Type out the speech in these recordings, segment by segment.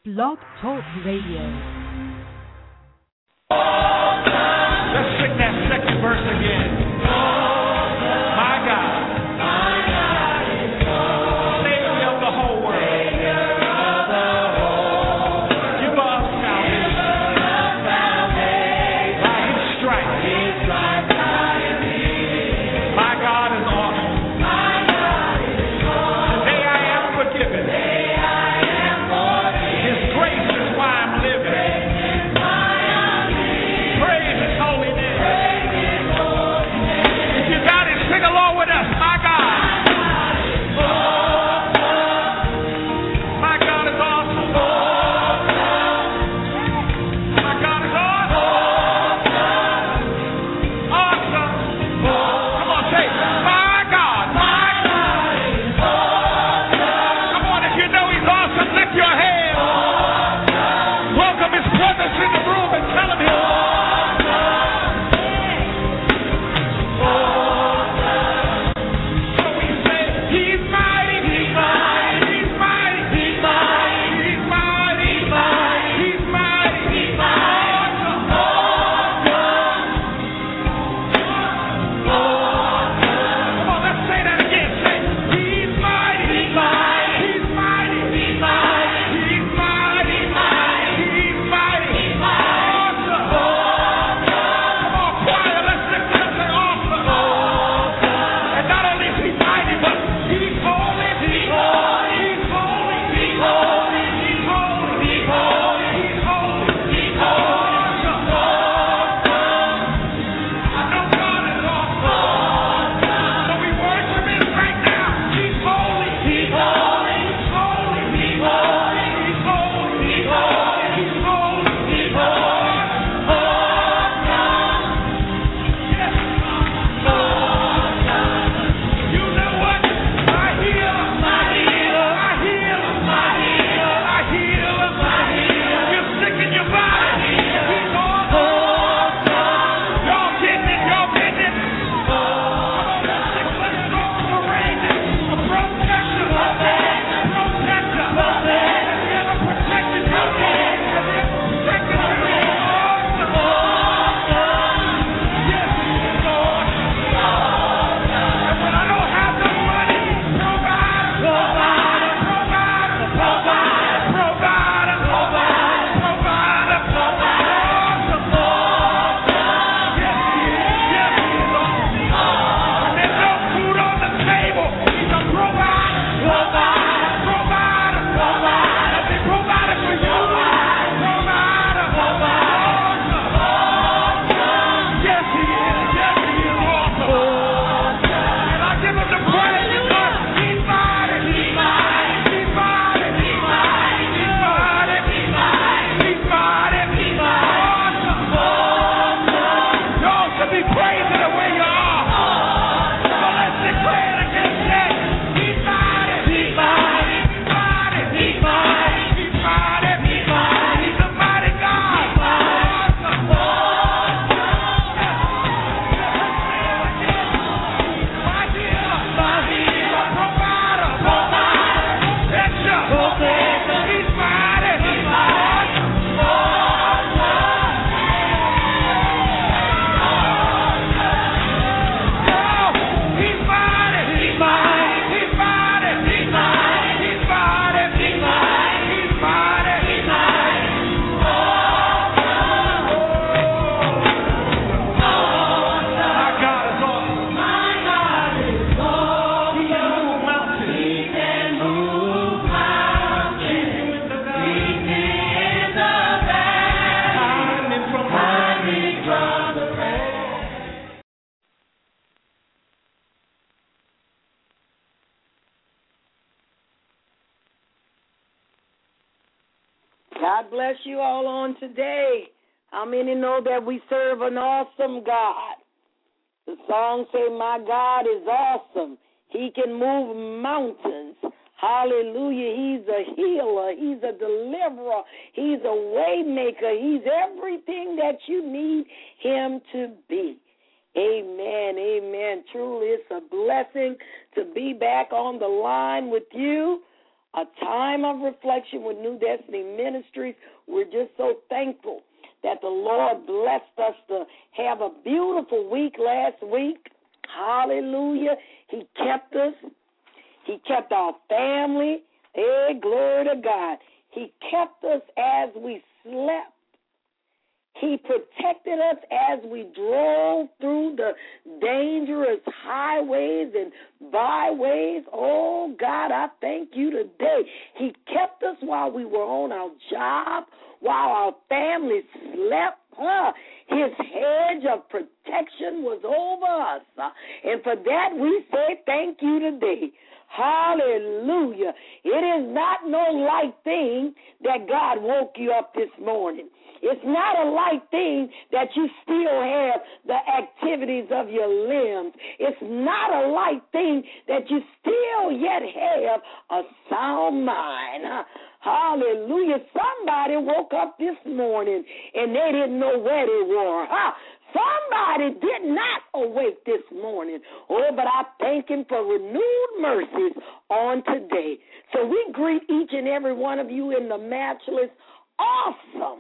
Blog Talk Radio. Let's sing that second verse again. My God, Savior of the whole world. Give us salvation. By His stripes. My God is awesome. Today I am forgiven. His grace is why I'm living. Praise His holy name. If you got it, sing along with us. My God. My God is awesome. My God is awesome. Awesome. Come on, say, my God. My God. Come on, if you know He's awesome, lift your hands. Welcome His presence in the room and tell Him He's so we say, He's mighty, He's mighty, He's mighty, He's mighty, He's mighty, He's mighty, He's mighty, Come on, let's say that again. Say, He's mighty, He's mighty, He's mighty, He's mighty, He's mighty, He's mighty, He's awesome. Come on, choir, let's lift it up and say awesome. And not only is He mighty, but He's holy, He's holy, He's holy, He's holy, He's holy, He's holy, He's holy, He's awesome. I know God is awesome. So we worship Him right now. He's holy, He's holy, He's holy, He's holy, He's holy, He's holy, He's holy, He's You know what? My healer, my healer, my healer, my healer, my healer, my healer. You're sick in your body. He's awesome. Y'all getting it? Y'all getting it? Come on, let's sing. Let's go for raging. A protector. Have you ever protected your head? Have you ever protected your head? Yes, He's Lord. And when I don't have no money, God bless you all on today. How many know that we serve an awesome God? The song say, my God is awesome. He can move mountains. Hallelujah. He's a healer. He's a deliverer. He's a way maker. He's everything that you need Him to be. Amen. Amen. Truly, it's a blessing to be back on the line with you. a time of reflection with New Destiny Ministries. We're just so thankful that the Lord blessed us to have a beautiful week last week. Hallelujah. He kept us. He kept our family. Hey, glory to God. He kept us as we slept. He protected us as we drove through the dangerous highways and byways. Oh, God, I thank you today. He kept us while we were on our job, while our family slept. His hedge of protection was over us. And for that, we say thank you today. Hallelujah. It is not no light thing that God woke you up this morning. It's not a light thing that you still have the activities of your limbs. It's not a light thing that you still yet have a sound mind. Hallelujah. Somebody woke up this morning and they didn't know where they were. Somebody did not awake this morning. Oh, but I thank him for renewed mercies on today. So we greet each and every one of you in the matchless, awesome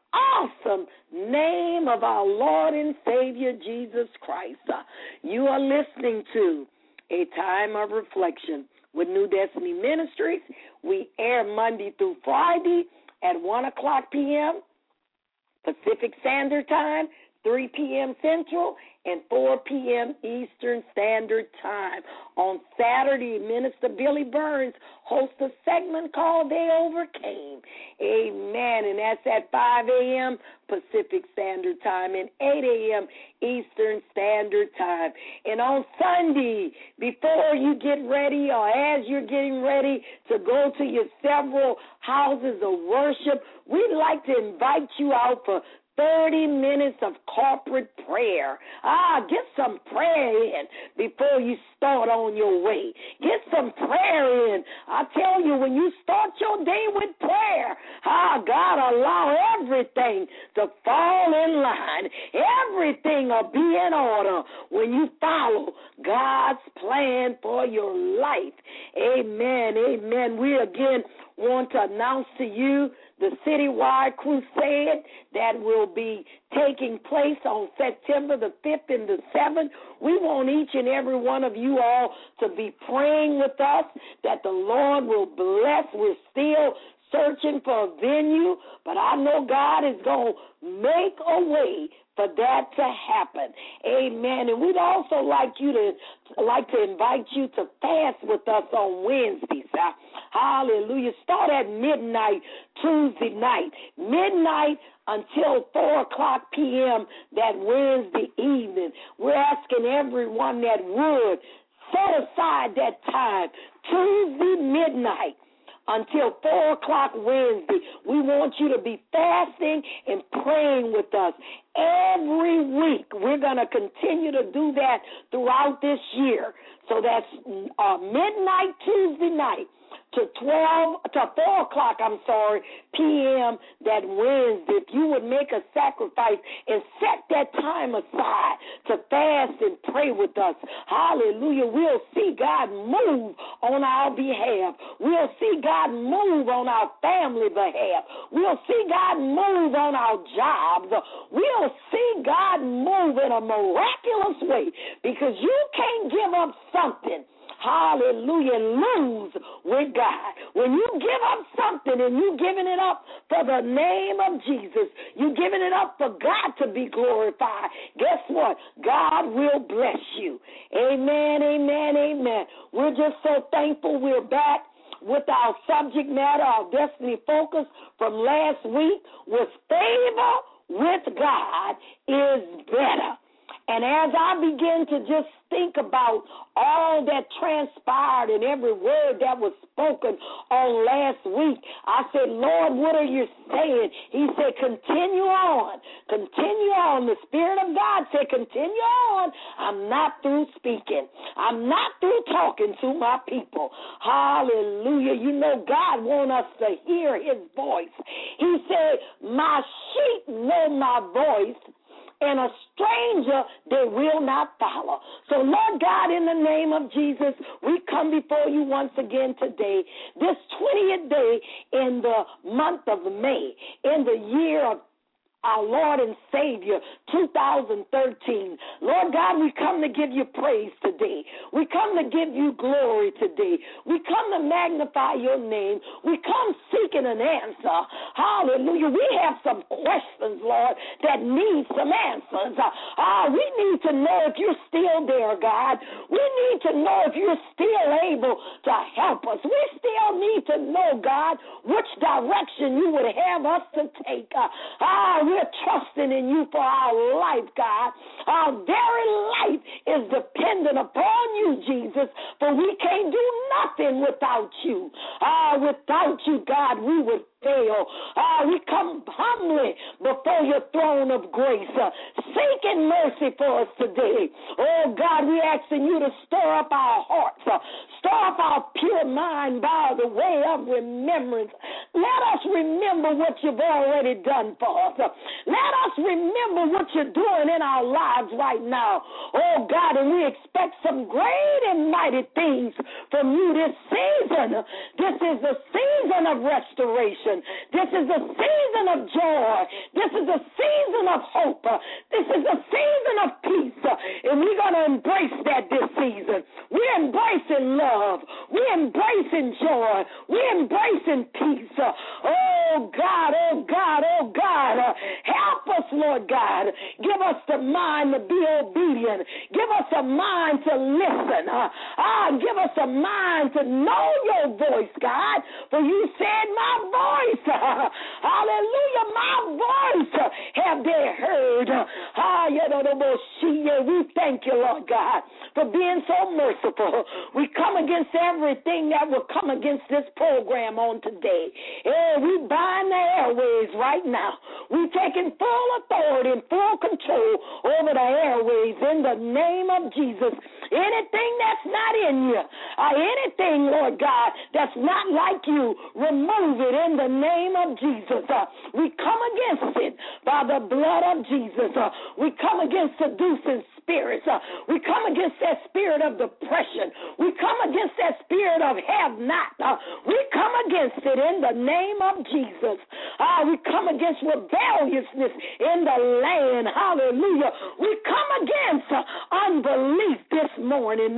name of our Lord and Savior, Jesus Christ. You are listening to A Time of Reflection with New Destiny Ministries. We air Monday through Friday at 1 o'clock p.m. Pacific Standard Time, 3 p.m. Central, and 4 p.m. Eastern Standard Time. On Saturday, Minister Billy Burns hosts a segment called They Overcame. Amen. And that's at 5 a.m. Pacific Standard Time and 8 a.m. Eastern Standard Time. And on Sunday, before you get ready or as you're getting ready to go to your several houses of worship, we'd like to invite you out for 30 minutes of corporate prayer. Get some prayer in before you start on your way. Get some prayer in. I tell you, when you start your day with prayer, God allow everything to fall in line. Everything will be in order when you follow God's plan for your life. Amen, amen. We again want to announce to you the citywide crusade that will be taking place on September the 5th and the 7th. We want each and every one of you all to be praying with us that the Lord will bless. We're still searching for a venue, but I know God is going to make a way for that to happen. Amen. And we'd also like to invite you to fast with us on Wednesdays. Hallelujah. Start at midnight Tuesday night. Midnight until 4 o'clock p.m. that Wednesday evening. We're asking everyone that would set aside that time, Tuesday midnight until 4 o'clock Wednesday. We want you to be fasting and praying with us every week. We're going to continue to do that throughout this year. So that's midnight Tuesday night to 4 o'clock, p.m. that Wednesday. If you would make a sacrifice and set that time aside to fast and pray with us, hallelujah, we'll see God move on our behalf. We'll see God move on our family behalf. We'll see God move on our jobs. We'll see God move in a miraculous way, because you can't give up something, hallelujah, and lose with God. When you give up something and you're giving it up for the name of Jesus, you're giving it up for God to be glorified, guess what? God will bless you. Amen, amen, amen. We're just so thankful we're back with our subject matter, our destiny focus from last week was favor with God is better. And as I begin to just think about all that transpired and every word that was spoken on last week, I said, Lord, what are you saying? He said, continue on. Continue on. The Spirit of God said, continue on. I'm not through speaking. I'm not through talking to my people. Hallelujah. You know, God wants us to hear his voice. He said, my sheep know my voice, and a stranger they will not follow. So, Lord God, in the name of Jesus, we come before you once again today, this 20th day in the month of May, in the year of our Lord and Savior, 2013. Lord God, we come to give you praise today. We come to give you glory today. We come to magnify your name. We come seeking an answer. Hallelujah. We have some questions, Lord, that need some answers. We need to know if you're still there, God. We need to know if you're still able to help us. We still need to know, God, which direction you would have us to take. We're trusting in you for our life, God. Our very life is dependent upon you, Jesus, for we can't do nothing without you. Without you, God, we would fail. We come humbly before your throne of grace, seeking mercy for us today. Oh, God, we asking you to stir up our hearts, stir up our pure mind by the way of remembrance. Let us remember what you've already done for us. Let us remember what you're doing in our lives right now. Oh, God, and we expect some great and mighty things from you this season. This is the season of restoration. This is a season of joy. This is a season of hope. This is a season of peace. And we're going to embrace that this season. We're embracing love. We're embracing joy. We're embracing peace. Oh, God, oh, God, oh, God. Help us, Lord God. Give us the mind to be obedient. Give us a mind to listen. Give us a mind to know your voice, God. For you said my voice. Hallelujah, my voice have they heard. We thank you, Lord God, for being so merciful. We come against everything that will come against this program on today. We bind the airways right now. We're taking full authority and full control over the airways in the name of Jesus. Anything that's not in you, anything, Lord God, that's not like you, remove it in the name of Jesus. We come against it by the blood of Jesus. We come against seducing spirits. We come against that spirit of depression. We come against that spirit of have not. We come against it in the name of Jesus. We come against rebelliousness in the land. Hallelujah. We come against unbelief this morning.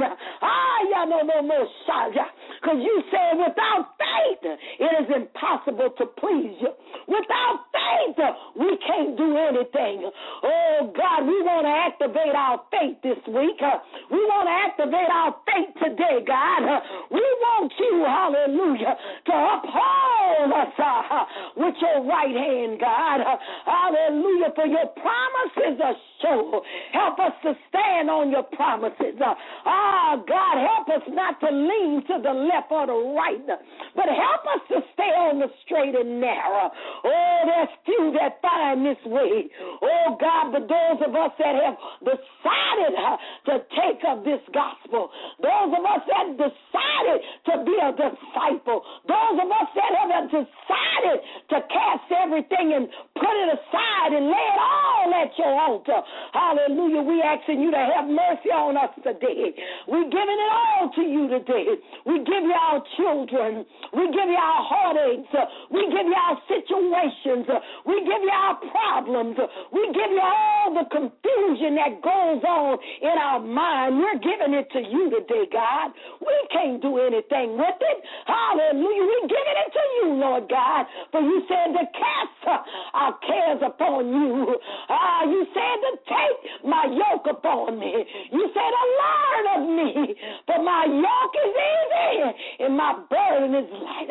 Because you said without faith it is impossible to please you. Without faith we can't do anything. Oh God, we want to activate our faith this week. We want to activate our faith today, God. We want you, hallelujah, to uphold us with your right hand, God. Hallelujah, for your promises are sure. Help us to stand on your promises. God, help us not to lean to the left or the right, but help us to stay on the straight and narrow. Oh, there's few that find this way. Oh, God, but those of us that have decided to take up this gospel, those of us that decided to be a disciple, those of us that have decided to cast everything and put it aside and lay it all at your altar. Hallelujah. We asking you to have mercy on us today. We're giving it all to you today. We give you our children. We give you our heartaches. We give you our situations. We give you our problems. We give you all the confusion that goes on in our mind. We're giving it to you today, God. We can't do anything with it. Hallelujah. We're giving it to you, Lord God. For you said to cast our cares upon you. You said to take my yoke upon me. You said to learn of me. For my yoke is easy and my burden is light.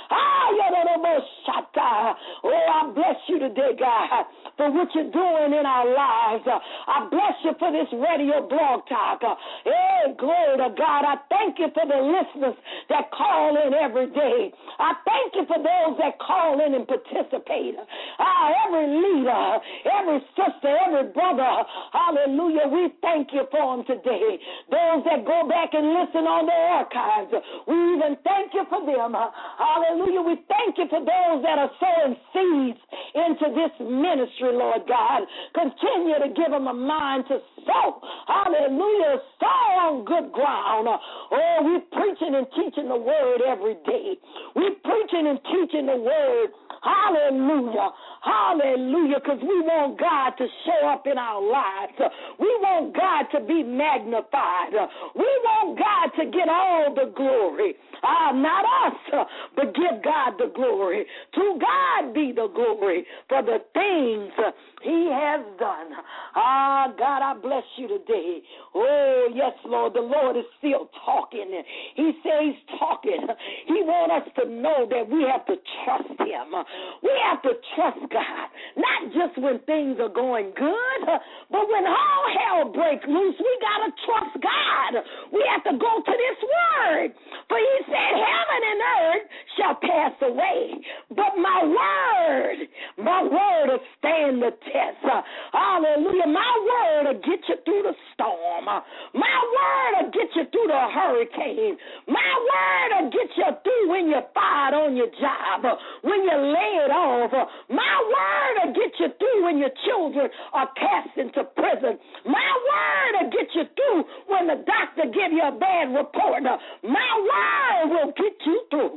Oh, I bless you today, God, for what you're doing in our lives. I bless you for this radio blog talk. Hey, glory to God. I thank you for the listeners that call in every day. I thank you for those that call in and participate. Every leader, every sister, every brother, hallelujah, we thank you for them today. Those that go back and listen on the archives, we even thank you for them. Hallelujah, we thank you for those that are sowing seed seeds into this ministry, Lord God. Continue to give them a mind to sow. Hallelujah. Sow on good ground. Oh, we're preaching and teaching the word every day. We're preaching and teaching the word. Hallelujah. Hallelujah. Because we want God to show up in our lives. We want God to be magnified. We want God to get all the glory. Not us, but give God the glory. To God be the glory for the things he has done. God, I bless you today. Oh, yes, Lord. The Lord is still talking. He says he's talking. He wants us to know that we have to trust him. We have to trust God, not just when things are going good, but when all hell breaks loose, we got to trust God. We have to go to this word. For he said, heaven and earth shall pass away, but my word will stand the test. Hallelujah. My word will get you through the storm. My word will get you through the hurricane. My word will get you through when you're fired on your job, when you're laid off. My word will get you through when your children are cast into prison. My word will get you through when the doctor give you a bad report. My word will get you through.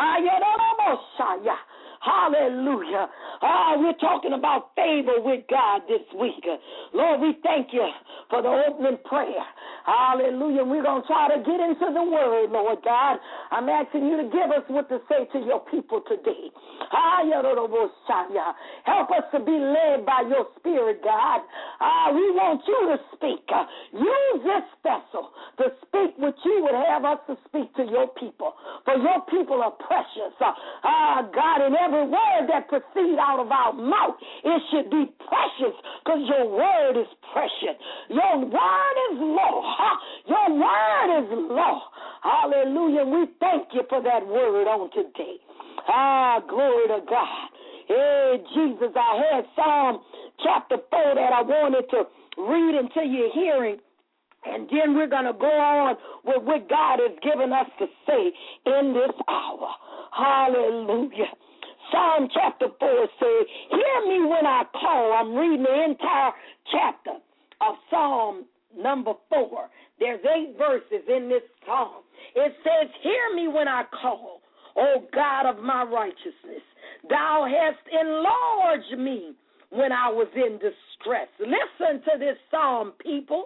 Hallelujah. We're talking about favor with God this week. Lord, we thank you for the opening prayer. Hallelujah. We're going to try to get into the word, Lord God. I'm asking you to give us what to say to your people today. Help us to be led by your spirit, God. We want you to speak. Use this vessel to speak what you would have us to speak to your people. For your people are precious. God, in every word that proceeds out of our mouth, it should be precious because your word is precious. Your word is law. Your word is law. Hallelujah. We thank you for that word on today. Glory to God. Hey, Jesus, I had Psalm chapter 4 that I wanted to read into your hearing. And then we're going to go on with what God has given us to say in this hour. Hallelujah. Psalm chapter 4 says, hear me when I call. I'm reading the entire chapter of Psalm number 4. There's 8 verses in this psalm. It says, hear me when I call, O God of my righteousness. Thou hast enlarged me when I was in distress. Listen to this psalm, people.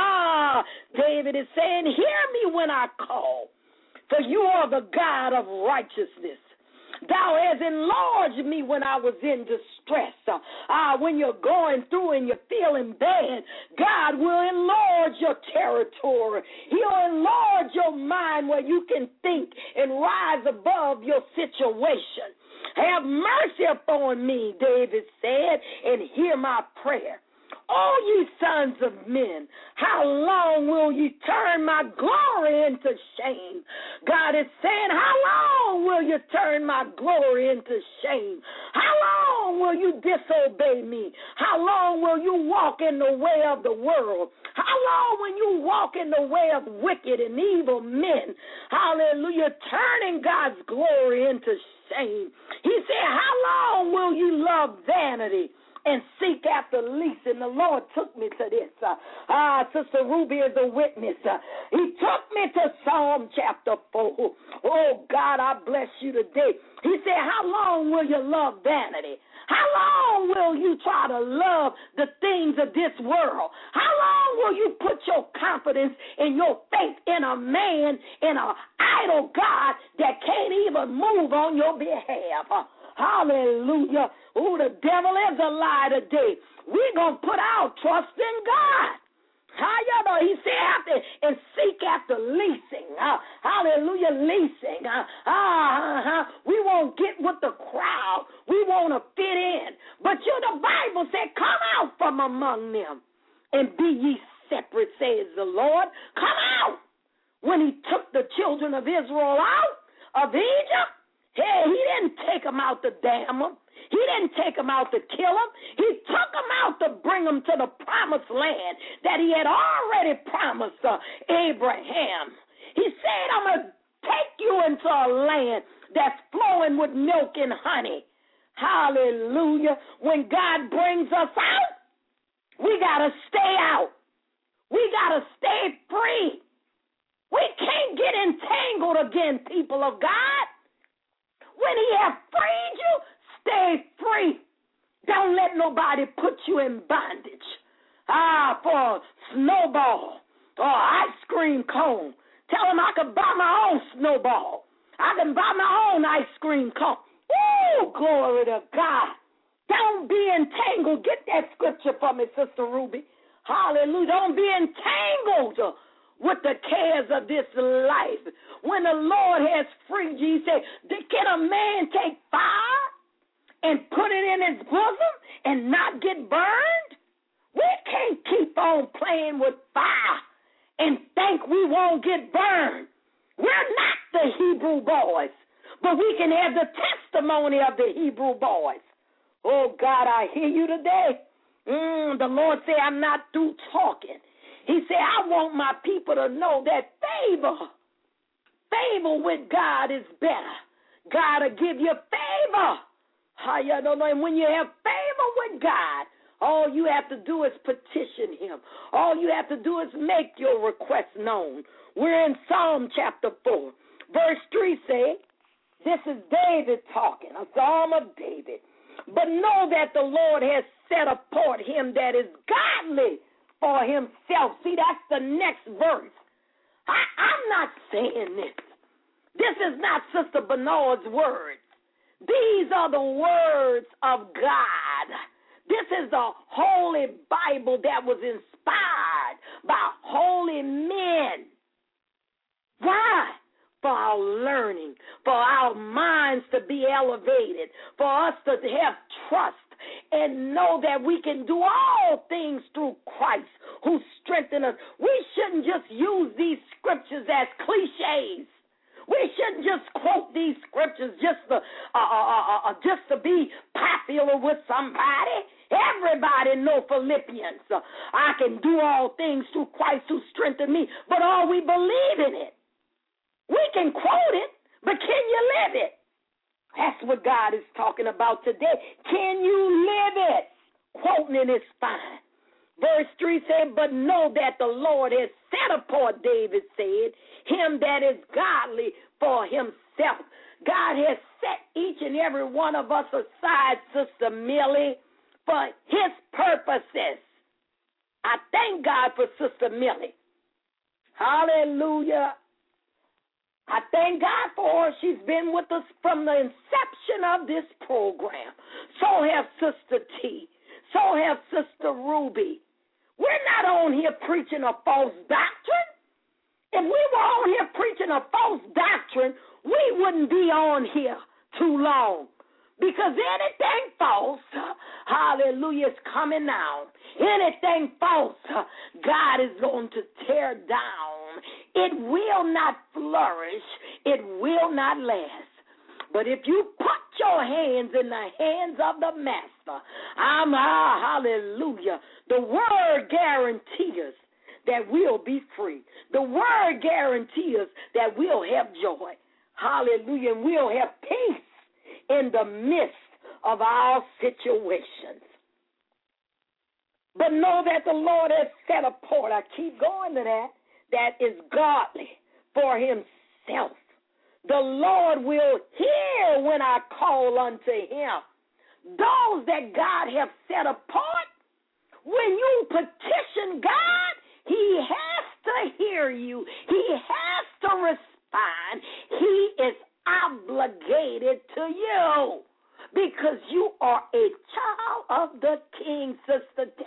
David is saying, hear me when I call, for you are the God of righteousness. Thou hast enlarged me when I was in distress. When you're going through and you're feeling bad, God will enlarge your territory. He'll enlarge your mind where you can think and rise above your situation. Have mercy upon me, David said, and hear my prayer. O ye sons of men, how long will ye turn my glory into shame? God is saying, how long will you turn my glory into shame? How long will you disobey me? How long will you walk in the way of the world? How long will you walk in the way of wicked and evil men? Hallelujah, turning God's glory into shame. He said, how long will you love vanity and seek after leasing? The Lord took me to this. Sister Ruby is a witness. He took me to Psalm chapter 4. Oh, God, I bless you today. He said, how long will you love vanity? How long will you try to love the things of this world? How long will you put your confidence and your faith in a man, in an idol God that can't even move on your behalf? Hallelujah. Oh, the devil is a lie today. We're going to put our trust in God. He said after and seek after leasing. Hallelujah, leasing. We won't get with the crowd. We want to fit in. But the Bible said, come out from among them and be ye separate, says the Lord. Come out. When he took the children of Israel out of Egypt, hey, he didn't take them out to damn them. He didn't take them out to kill them. He took them out to bring them to the promised land that he had already promised Abraham. He said, I'm going to take you into a land that's flowing with milk and honey. Hallelujah. When God brings us out, we got to stay out. We got to stay free. We can't get entangled again, people of God. When he has freed you, stay free. Don't let nobody put you in bondage. For a snowball or ice cream cone. Tell them I can buy my own snowball. I can buy my own ice cream cone. Woo, glory to God. Don't be entangled. Get that scripture for me, Sister Ruby. Hallelujah. Don't be entangled with the cares of this life. When the Lord has freed you, he said, can a man take fire and put it in his bosom and not get burned? We can't keep on playing with fire and think we won't get burned. We're not the Hebrew boys, but we can have the testimony of the Hebrew boys. Oh, God, I hear you today. The Lord said, I'm not through talking. He said, I want my people to know that favor with God is better. God will give you favor. And when you have favor with God, all you have to do is petition him. All you have to do is make your request known. We're in Psalm chapter 4. Verse 3 says, this is David talking, a psalm of David. But know that the Lord has set apart him that is godly for himself. See, that's the next verse. I'm not saying this. This is not Sister Bernard's words. These are the words of God. This is the Holy Bible that was inspired by holy men. Why? For our learning, for our minds to be elevated, for us to have trust and know that we can do all things through Christ who strengthens us. We shouldn't just use these scriptures as cliches. We shouldn't just quote these scriptures just to be popular with somebody. Everybody know Philippians. I can do all things through Christ who strengthens me, but are we believe in it? We can quote it, but can you live it? That's what God is talking about today. Can you live it? Quoting it is fine. Verse 3 said, but know that the Lord has set apart, David said, him that is godly for himself. God has set each and every one of us aside, Sister Millie, for his purposes. I thank God for Sister Millie. Hallelujah. I thank God for her. She's been with us from the inception of this program. So have Sister T. So have Sister Ruby. We're not on here preaching a false doctrine. If we were on here preaching a false doctrine, we wouldn't be on here too long. Because anything false, hallelujah, is coming down. Anything false, God is going to tear down. It will not flourish. It will not last. But if you put your hands in the hands of the Master, hallelujah, the Word guarantees that we'll be free. The Word guarantees that we'll have joy. Hallelujah, and we'll have peace in the midst of our situations. But know that the Lord has set apart, I keep going to that is godly for himself. The Lord will hear when I call unto him. Those that God has set apart, when you petition God, he has to hear you. He has to respond. He is obligated to you because you are a child of the King, Sister T.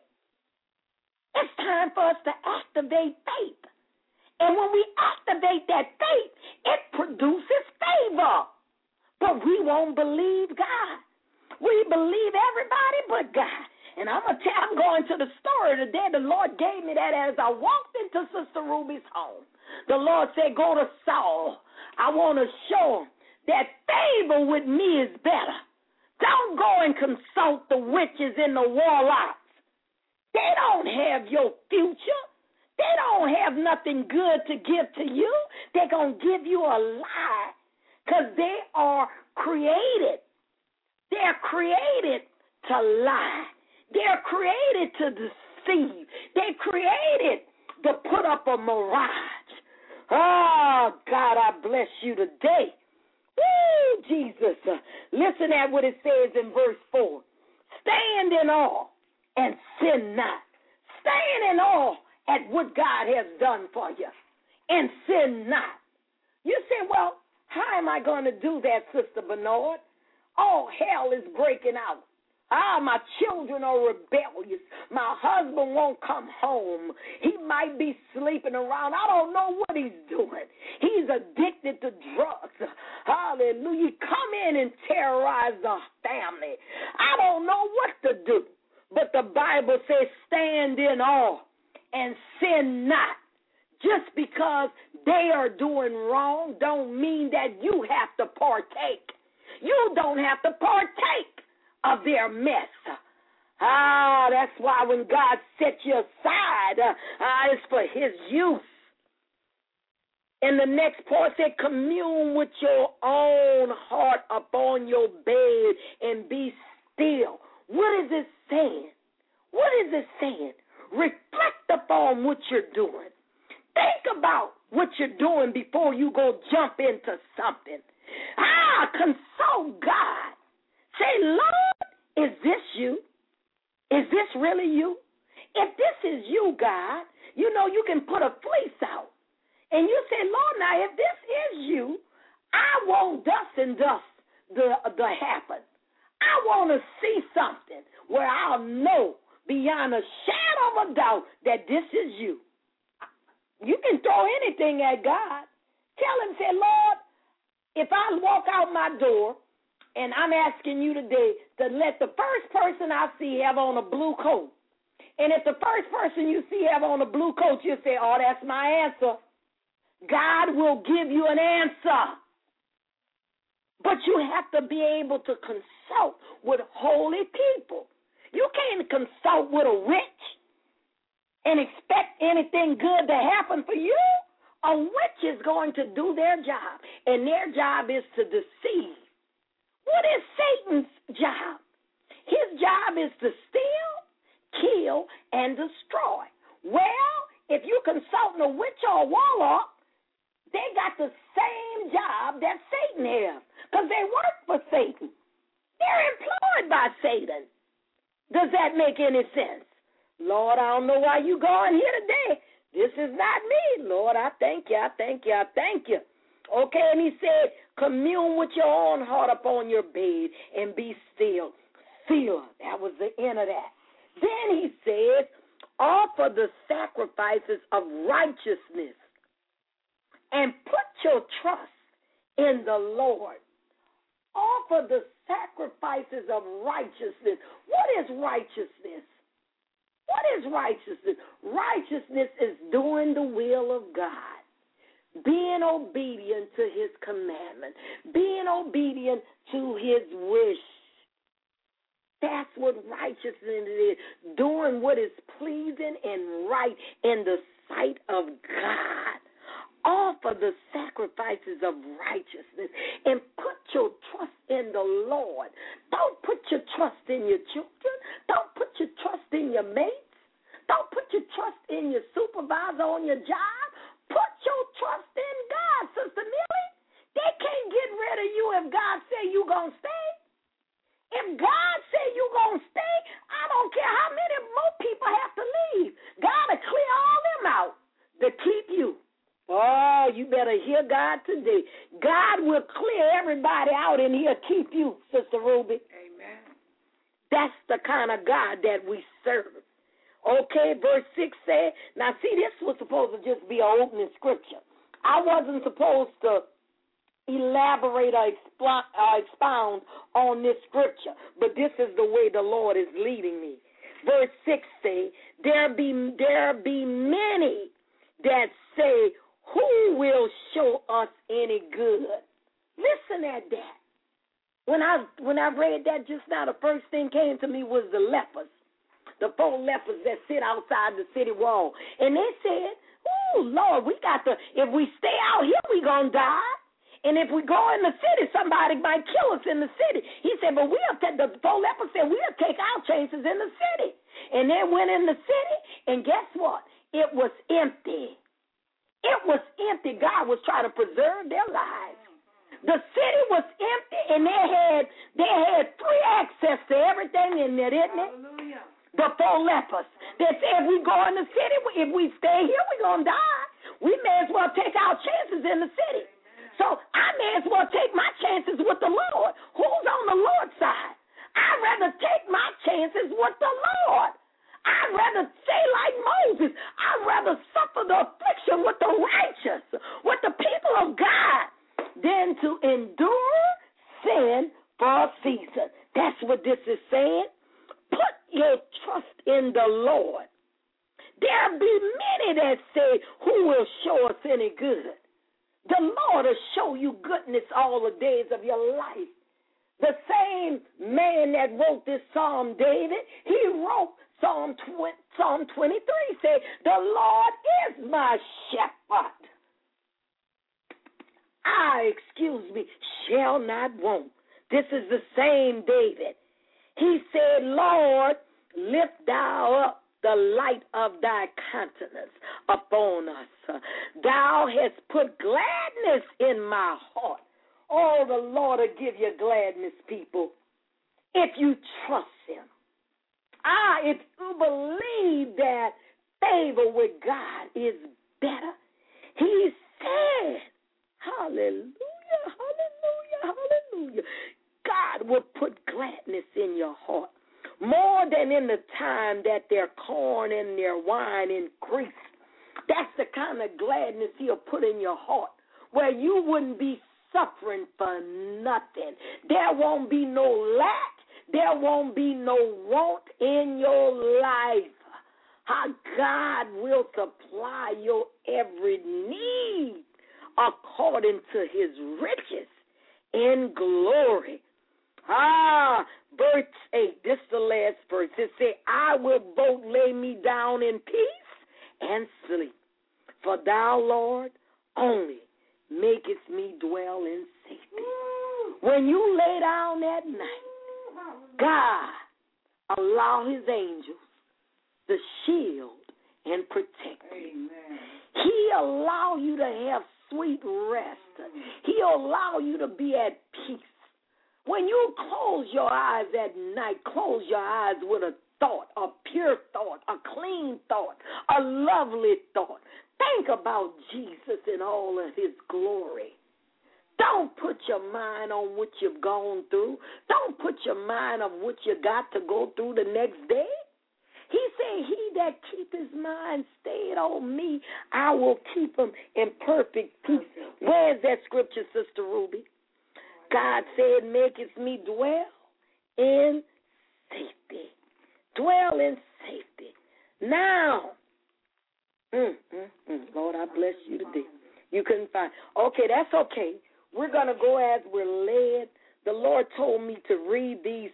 It's time for us to activate faith. And when we activate that faith, it produces favor. But we won't believe God. We believe everybody but God. And I'm going to the story today. The Lord gave me that as I walked into Sister Ruby's home. The Lord said, go to Saul. I want to show him that favor with me is better. Don't go and consult the witches and the warlocks. They don't have your future. They don't have nothing good to give to you. They're going to give you a lie because they are created. They created to lie. They're created to deceive. They're created to put up a mirage. Oh, God, I bless you today. Woo, Jesus. Listen at what it says in verse 4. Stand in awe and sin not. Stand in awe at what God has done for you and sin not. You say, well, how am I going to do that, Sister Bernard? Oh, hell is breaking out. My children are rebellious. My husband won't come home. He might be sleeping around. I don't know what he's doing. He's addicted to drugs. Hallelujah. Come in and terrorize the family. I don't know what to do. But the Bible says stand in awe and sin not. Just because they are doing wrong don't mean that you have to partake. You don't have to partake of their mess. That's why when God set you aside, it's for his use. And the next part said, commune with your own heart upon your bed and be still. What is it saying? What is it saying? Reflect upon what you're doing. Think about what you're doing before you go jump into something. Consult God. Say, Lord, is this you? Is this really you? If this is you, God, you know you can put a fleece out. And you say, Lord, now if this is you, I want dust and dust to happen. I want to see something where I'll know beyond a shadow of a doubt that this is you. You can throw anything at God. Tell him, say, Lord, if I walk out my door, and I'm asking you today to let the first person I see have on a blue coat. And if the first person you see have on a blue coat, you say, oh, that's my answer. God will give you an answer. But you have to be able to consult with holy people. You can't consult with a witch and expect anything good to happen for you. A witch is going to do their job, and their job is to deceive. What is Satan's job? His job is to steal, kill, and destroy. Well, if you consult a witch or a warlock, they got the same job that Satan has because they work for Satan. They're employed by Satan. Does that make any sense? Lord, I don't know why you going here today. This is not me. Lord, I thank you. I thank you. I thank you. Okay, and he said, commune with your own heart upon your bed and be still. Still. That was the end of that. Then he says, offer the sacrifices of righteousness and put your trust in the Lord. Offer the sacrifices of righteousness. What is righteousness? What is righteousness? Righteousness is doing the will of God. Being obedient to his commandment, being obedient to his wish. That's what righteousness is, doing what is pleasing and right in the sight of God. Offer the sacrifices of righteousness and put your trust in the Lord. Don't put your trust in your children. Don't put your trust in your mates. Don't put your trust in your supervisor on your job. Put your trust in God, Sister Millie. They can't get rid of you if God say you going to stay. If God say you going to stay, I don't care how many more people have to leave. God will clear all them out to keep you. Oh, you better hear God today. God will clear everybody out and he'll keep you, Sister Ruby. Amen. That's the kind of God that we serve. Okay, verse 6 said, now see, this was supposed to just be an opening scripture. I wasn't supposed to elaborate or expound on this scripture, but this is the way the Lord is leading me. Verse 6 say, there be many that say, who will show us any good? Listen at that. When I read that just now, the first thing came to me was the lepers. The 4 lepers that sit outside the city wall. And they said, oh, Lord, if we stay out here, we going to die. And if we go in the city, somebody might kill us in the city. He said, but the 4 lepers said, we'll take our chances in the city. And they went in the city, and guess what? It was empty. It was empty. God was trying to preserve their lives. The city was empty, and they had free access to everything in there, didn't it? Hallelujah. The 4 lepers. They said, if we go in the city, if we stay here, we're going to die. We may as well take our chances in the city. So I may as well take my chances with the Lord. Who's on the Lord's side? I'd rather take my chances with the Lord. I'd rather say like Moses, I'd rather suffer the affliction with the righteous, with the people of God, than to endure sin for a season. That's what this is saying. Put your trust in the Lord. There'll be many that say, who will show us any good? The Lord will show you goodness all the days of your life. The same man that wrote this Psalm, David, he wrote Psalm 23, say, the Lord is my shepherd. I, shall not want. This is the same David. He said, Lord, lift thou up the light of thy countenance upon us. Thou hast put gladness in my heart. Oh, the Lord will give you gladness, people, if you trust him. If you believe that favor with God is better. He said, hallelujah, hallelujah, hallelujah. God will put gladness in your heart. More than in the time that their corn and their wine increased. That's the kind of gladness he'll put in your heart, where you wouldn't be suffering for nothing. There won't be no lack. There won't be no want in your life. How God will supply your every need according to his riches in glory. Verse 8, this is the last verse. It says, I will both lay me down in peace and sleep. For thou, Lord, only makest me dwell in safety. When you lay down at night, God allow his angels to shield and protect you. He allow you to have sweet rest. He'll allow you to be at peace. When you close your eyes at night, close your eyes with a thought, a pure thought, a clean thought, a lovely thought. Think about Jesus in all of his glory. Don't put your mind on what you've gone through. Don't put your mind on what you got to go through the next day. He said, he that keep his mind stayed on me, I will keep him in perfect peace. Where's that scripture, Sister Ruby? God said, maketh me dwell in safety. Dwell in safety. Now, Lord, I bless you today. You couldn't find. Okay, that's okay. We're going to go as we're led. The Lord told me to read these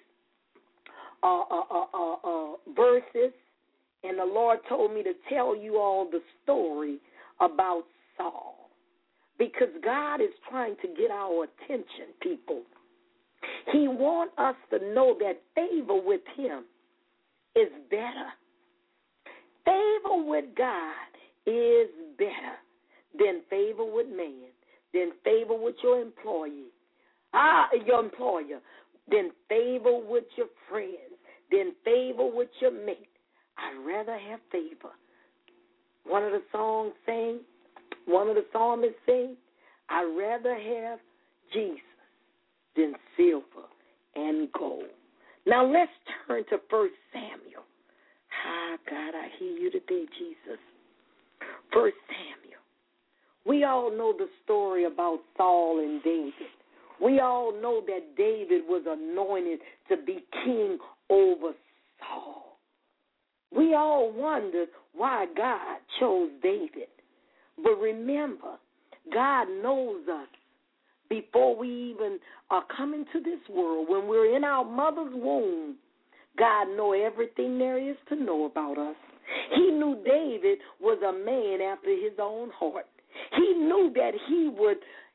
verses, and the Lord told me to tell you all the story about Saul. Because God is trying to get our attention, people. He wants us to know that favor with him is better. Favor with God is better than favor with man, than favor with your employee, your employer, than favor with your friends, than favor with your mate. I'd rather have favor. One of the songs sang, one of the psalmists say, I'd rather have Jesus than silver and gold. Now let's turn to 1 Samuel. God, I hear you today, Jesus. 1 Samuel. We all know the story about Saul and David. We all know that David was anointed to be king over Saul. We all wondered why God chose David. But remember, God knows us before we even are coming to this world. When we're in our mother's womb, God knows everything there is to know about us. He knew David was a man after his own heart. He knew that he would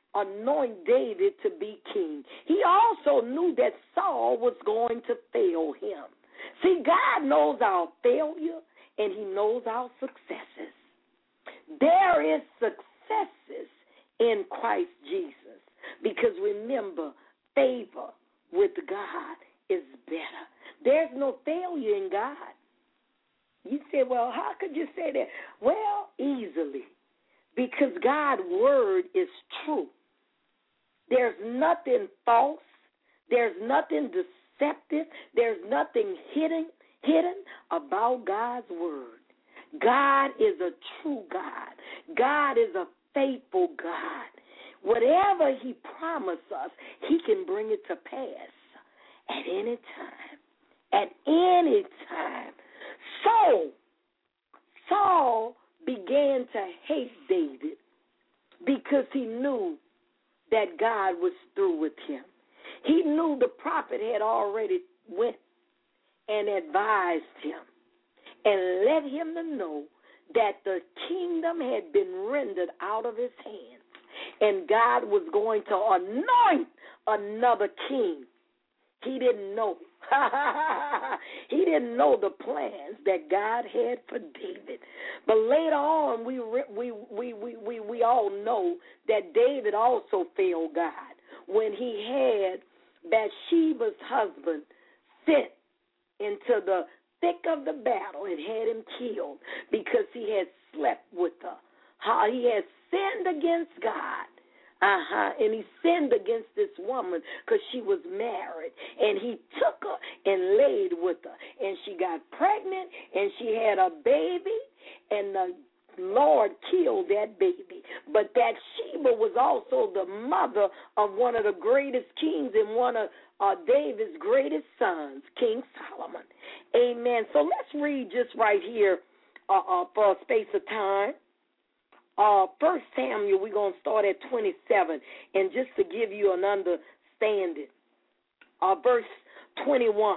anoint David to be king. He also knew that Saul was going to fail him. See, God knows our failure and he knows our successes. There is successes in Christ Jesus because remember, favor with God is better. There's no failure in God. You say, well, how could you say that? Well, easily, because God's word is true. There's nothing false. There's nothing deceptive. There's nothing hidden about God's word. God is a true God. God is a faithful God. Whatever he promised us, he can bring it to pass at any time. At any time. So, Saul began to hate David because he knew that God was through with him. He knew the prophet had already went and advised him and let him to know that the kingdom had been rendered out of his hands and God was going to anoint another king. He didn't know. He didn't know the plans that God had for David. But later on, we all know that David also failed God when he had Bathsheba's husband sent into the thick of the battle and had him killed because he had slept with her. He had sinned against God. And he sinned against this woman because she was married. And he took her and laid with her. And she got pregnant and she had a baby. And the Lord killed that baby. But Bathsheba was also the mother of one of the greatest kings and one of David's greatest sons, King Solomon. Amen. So let's read just right here for a space of time. 1 Samuel, we're going to start at 27. And just to give you an understanding, verse 21.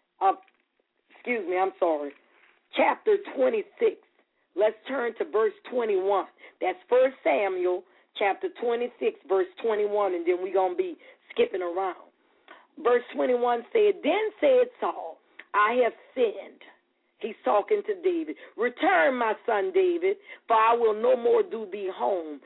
Chapter 26. Let's turn to verse 21. That's 1 Samuel, chapter 26, verse 21, and then we're going to be skipping around. Verse 21 said, Then said Saul, I have sinned. He's talking to David. Return, my son David, for I will no more do thee harm,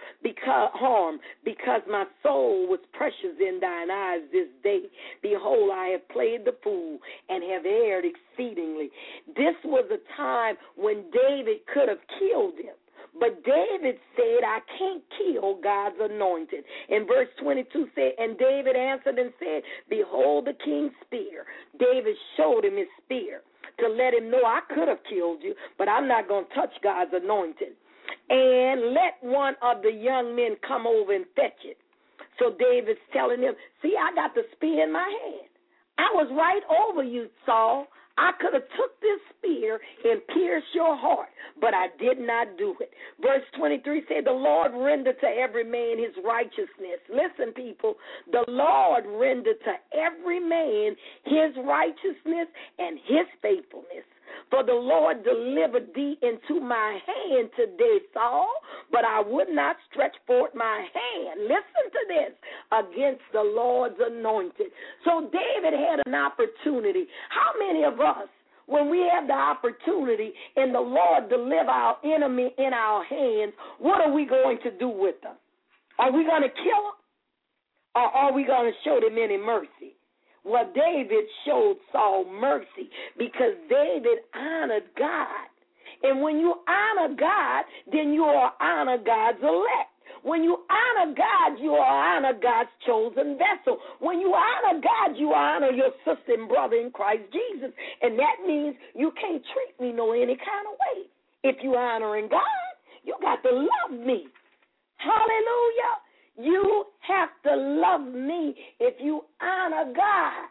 because my soul was precious in thine eyes this day. Behold, I have played the fool and have erred exceedingly. This was a time when David could have killed him. But David said, I can't kill God's anointed. And verse 22 said, And David answered and said, Behold the king's spear. David showed him his spear to let him know I could have killed you, but I'm not going to touch God's anointed. And let one of the young men come over and fetch it. So David's telling him, see, I got the spear in my hand. I was right over you, Saul. I could have took this spear and pierced your heart, but I did not do it. Verse 23 said, the Lord rendered to every man his righteousness. Listen, people, the Lord rendered to every man his righteousness and his faithfulness. For the Lord delivered thee into my hand today, Saul, but I would not stretch forth my hand. Listen to this, against the Lord's anointed. So David had an opportunity. How many of us, when we have the opportunity and the Lord deliver our enemy in our hands, what are we going to do with them? Are we going to kill them? Or are we going to show them any mercy? Well, David showed Saul mercy because David honored God. And when you honor God, then you will honor God's elect. When you honor God, you will honor God's chosen vessel. When you honor God, you honor your sister and brother in Christ Jesus. And that means you can't treat me no any kind of way. If you honoring God, you got to love me. Hallelujah. You have to love me if you honor God.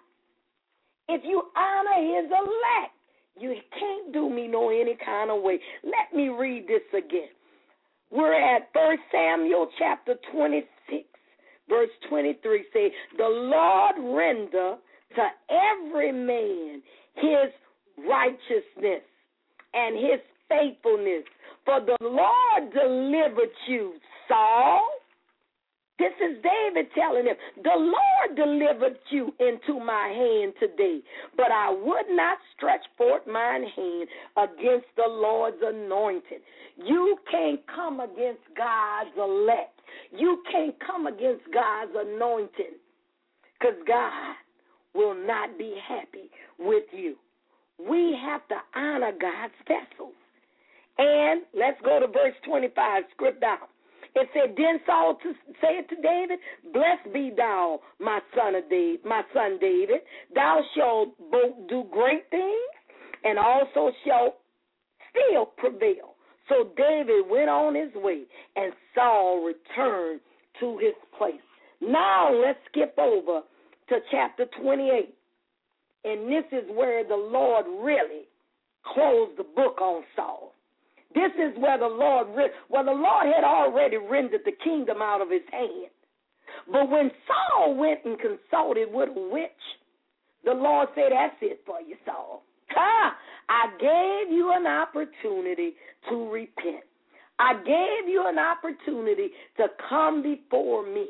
If you honor his elect, you can't do me no any kind of way. Let me read this again. We're at 1 Samuel chapter 26, verse 23 say, the Lord render to every man his righteousness and his faithfulness. For the Lord delivered you, Saul. This is David telling him, the Lord delivered you into my hand today, but I would not stretch forth mine hand against the Lord's anointed. You can't come against God's elect. You can't come against God's anointed, because God will not be happy with you. We have to honor God's vessels. And let's go to verse 25, script down. It said, then Saul said to David, blessed be thou, my son David. Thou shalt both do great things, and also shalt still prevail. So David went on his way, and Saul returned to his place. Now let's skip over to chapter 28. And this is where the Lord really closed the book on Saul. This is where the Lord had already rendered the kingdom out of his hand. But when Saul went and consulted with a witch, the Lord said, that's it for you, Saul. I gave you an opportunity to repent. I gave you an opportunity to come before me.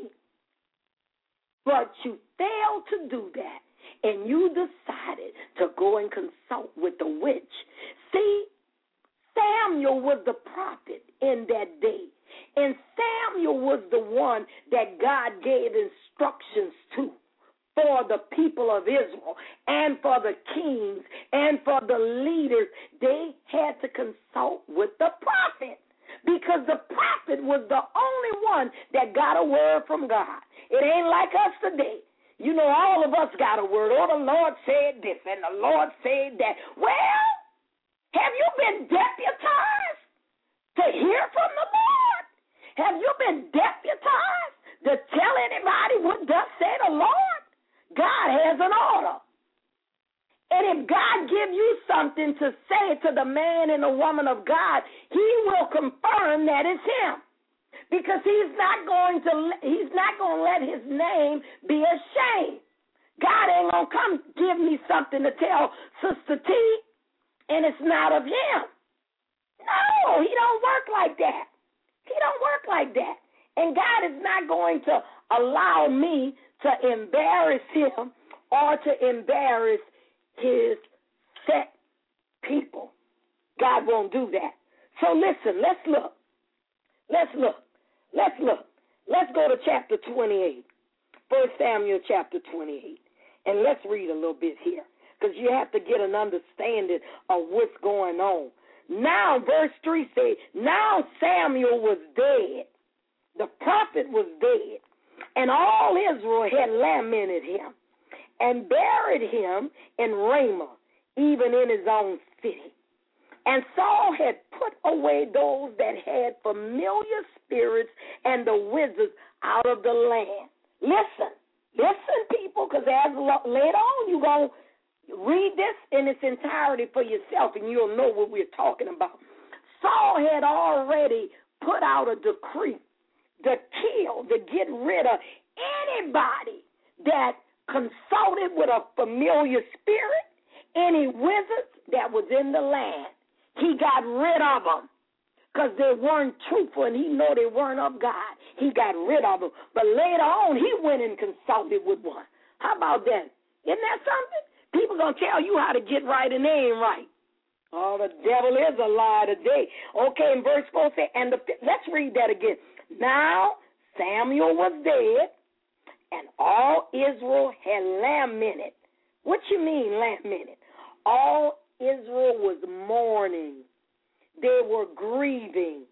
But you failed to do that, and you decided to go and consult with the witch. See, Samuel was the prophet in that day, and Samuel was the one that God gave instructions to for the people of Israel and for the kings and for the leaders. They had to consult with the prophet because the prophet was the only one that got a word from God. It ain't like us today. You know, all of us got a word. Oh, the Lord said this and the Lord said that. Well, have you been deputized to hear from the Lord? Have you been deputized to tell anybody what thus say the Lord? God has an order. And if God give you something to say to the man and the woman of God, he will confirm that it's him. Because he's not going to let his name be ashamed. God ain't going to come give me something to tell Sister T, and it's not of him. No, he don't work like that. He don't work like that. And God is not going to allow me to embarrass him or to embarrass his set people. God won't do that. So listen, let's look. Let's go to chapter 28, 1 Samuel chapter 28, and let's read a little bit here, because you have to get an understanding of what's going on. Now, verse 3 says, now Samuel was dead. The prophet was dead, and all Israel had lamented him and buried him in Ramah, even in his own city. And Saul had put away those that had familiar spirits and the wizards out of the land. Listen, people, because as later on you're going to read this in its entirety for yourself, and you'll know what we're talking about. Saul had already put out a decree to kill, to get rid of anybody that consulted with a familiar spirit, any wizards that was in the land. He got rid of them because they weren't truthful, and he knew they weren't of God. He got rid of them. But later on, he went and consulted with one. How about that? Isn't that something? People going to tell you how to get right, and they ain't right. Oh, the devil is a lie today. Okay, in verse 4, say, let's read that again. Now Samuel was dead, and all Israel had lamented. What you mean, lamented? All Israel was mourning. They were grieving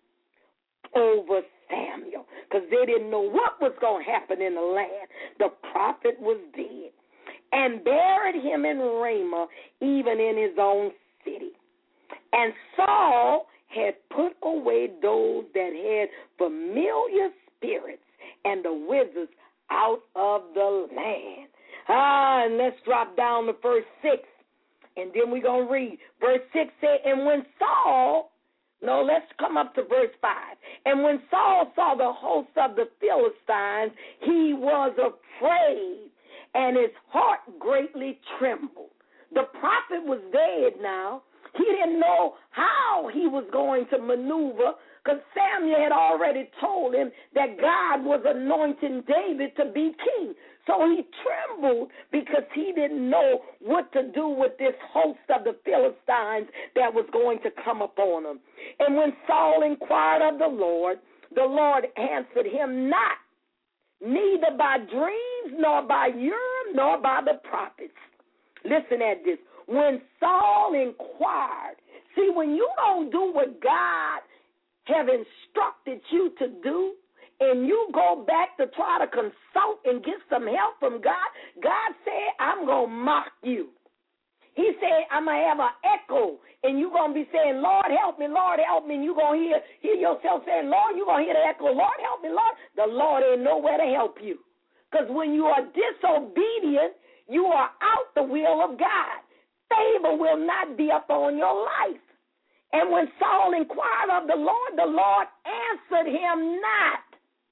over Samuel because they didn't know what was going to happen in the land. The prophet was dead, and buried him in Ramah, even in his own city. And Saul had put away those that had familiar spirits and the wizards out of the land. And let's drop down to verse 6. And then we're going to read. Verse 6 said, and when Saul, let's come up to verse 5. And when Saul saw the host of the Philistines, he was afraid, and his heart greatly trembled. The prophet was dead now. He didn't know how he was going to maneuver because Samuel had already told him that God was anointing David to be king. So he trembled because he didn't know what to do with this host of the Philistines that was going to come upon him. And when Saul inquired of the Lord answered him not, neither by dreams, nor by Urim, nor by the prophets. Listen at this. When Saul inquired, see, when you don't do what God have instructed you to do, and you go back to try to consult and get some help from God, God said, I'm going to mock you. He said, I'm going to have an echo, and you're going to be saying, Lord, help me, and you're going to hear yourself saying, Lord, you're going to hear the echo, Lord, help me, Lord. The Lord ain't nowhere to help you. Because when you are disobedient, you are out the will of God. Favor will not be upon your life. And when Saul inquired of the Lord answered him not.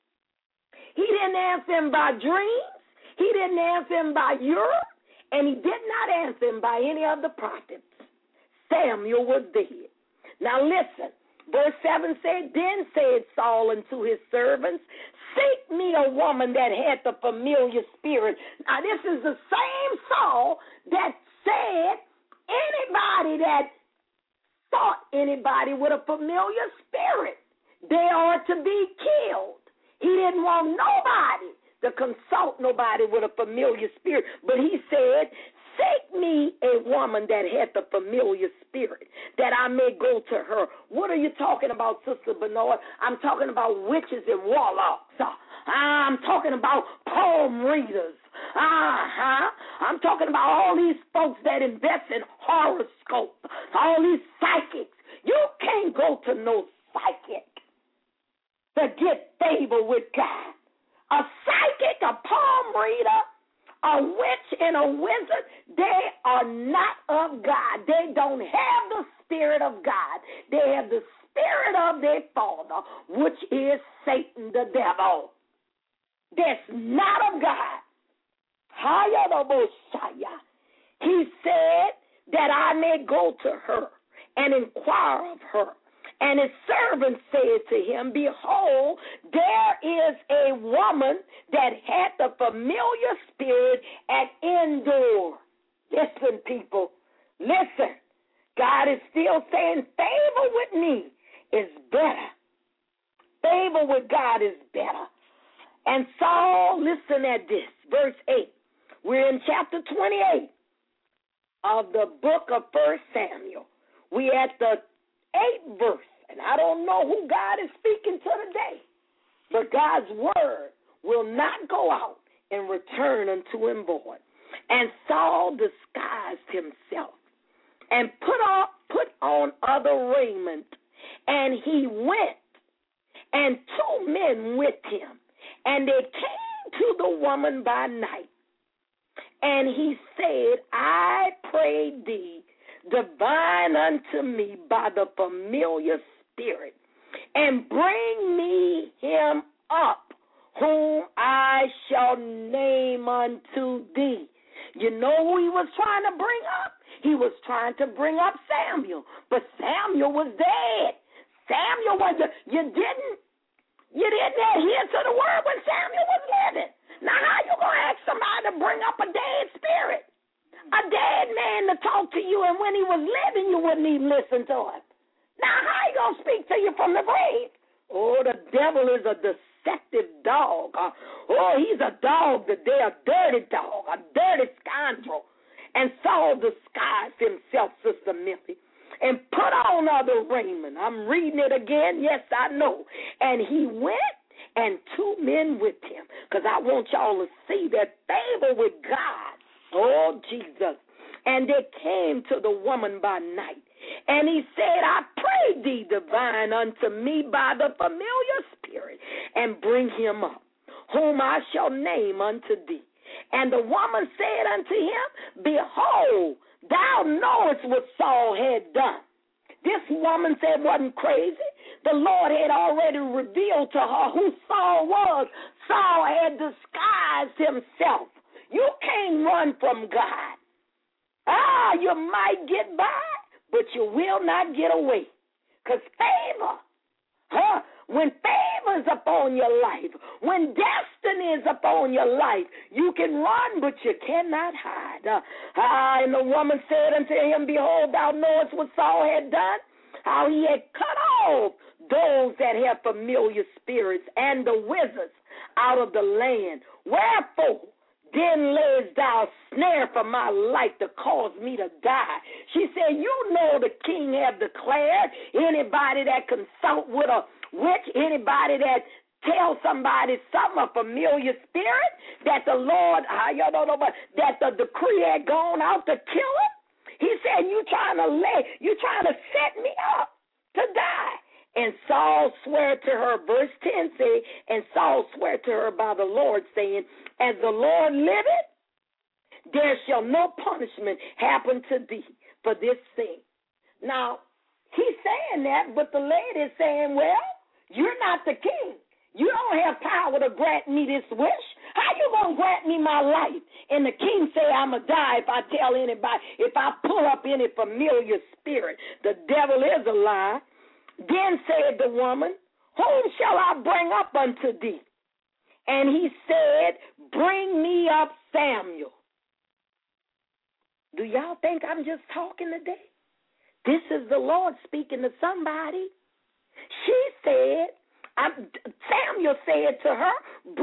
He didn't answer him by dreams. He didn't answer him by Urim. And he did not answer him by any of the prophets. Samuel was dead. Now listen, verse 7 said, Then said Saul unto his servants, Seek me a woman that had the familiar spirit. Now this is the same Saul that said anybody that sought anybody with a familiar spirit, they are to be killed. He didn't want nobody to consult nobody with a familiar spirit, but he said, Seek me a woman that had the familiar spirit, that I may go to her. What are you talking about, Sister Benoit? I'm talking about witches and warlocks. I'm talking about palm readers. I'm talking about all these folks that invest in horoscopes, all these psychics. You can't go to no psychic to get favor with God. A psychic, a palm reader, a witch, and a wizard, they are not of God. They don't have the spirit of God. They have the spirit of their father, which is Satan, the devil. That's not of God. He said that I may go to her and inquire of her. And his servant said to him, Behold, there is a woman that had the familiar spirit at Endor. Listen, people, listen. God is still saying favor with me is better. Favor with God is better. And Saul, listen at this, verse 8. We're in chapter 28 of the book of 1 Samuel. We at the 8th verse. And I don't know who God is speaking to today, but God's word will not go out and return unto him void. And Saul disguised himself and put on other raiment, and he went, and 2 men with him, and they came to the woman by night. And he said, I pray thee, divine unto me by the familiar spirit, and bring me him up, whom I shall name unto thee. You know who he was trying to bring up? He was trying to bring up Samuel, but Samuel was dead. Samuel was you didn't adhere to the word when Samuel was living. Now how you gonna ask somebody to bring up a dead spirit? A dead man to talk to you, and when he was living, you wouldn't even listen to him. Now, how he going to speak to you from the grave? Oh, the devil is a deceptive dog. He's a dog today, a dirty dog, a dirty scoundrel. And Saul disguised himself, Sister Millie, and put on other raiment. I'm reading it again. Yes, I know. And he went, and 2 men with him, because I want y'all to see that favor with God. Oh, Jesus. And they came to the woman by night. And he said, I pray thee, divine unto me by the familiar spirit, and bring him up, whom I shall name unto thee. And the woman said unto him, Behold, thou knowest what Saul had done. This woman said wasn't crazy. The Lord had already revealed to her who Saul was. Saul had disguised himself. You can't run from God. You might get by, but you will not get away. Because favor, When favor is upon your life, when destiny is upon your life, you can run, but you cannot hide. And the woman said unto him, behold, thou knowest what Saul had done, how he had cut off those that have familiar spirits and the wizards out of the land. Wherefore then layest thou a snare for my life to cause me to die? She said, you know the king have declared, anybody that consult with a witch, anybody that tell somebody something, a familiar spirit, that the Lord, that the decree had gone out to kill him. He said, you trying to set me up to die. And Saul swore to her, verse 10 say, and Saul swore to her by the Lord, saying, as the Lord liveth, there shall no punishment happen to thee for this thing. Now, he's saying that, but the lady is saying, well, you're not the king. You don't have power to grant me this wish. How you going to grant me my life? And the king say I'm going to die if I tell anybody, if I pull up any familiar spirit. The devil is a lie. Then said the woman, whom shall I bring up unto thee? And he said, bring me up Samuel. Do y'all think I'm just talking today? This is the Lord speaking to somebody. She said, Samuel said to her,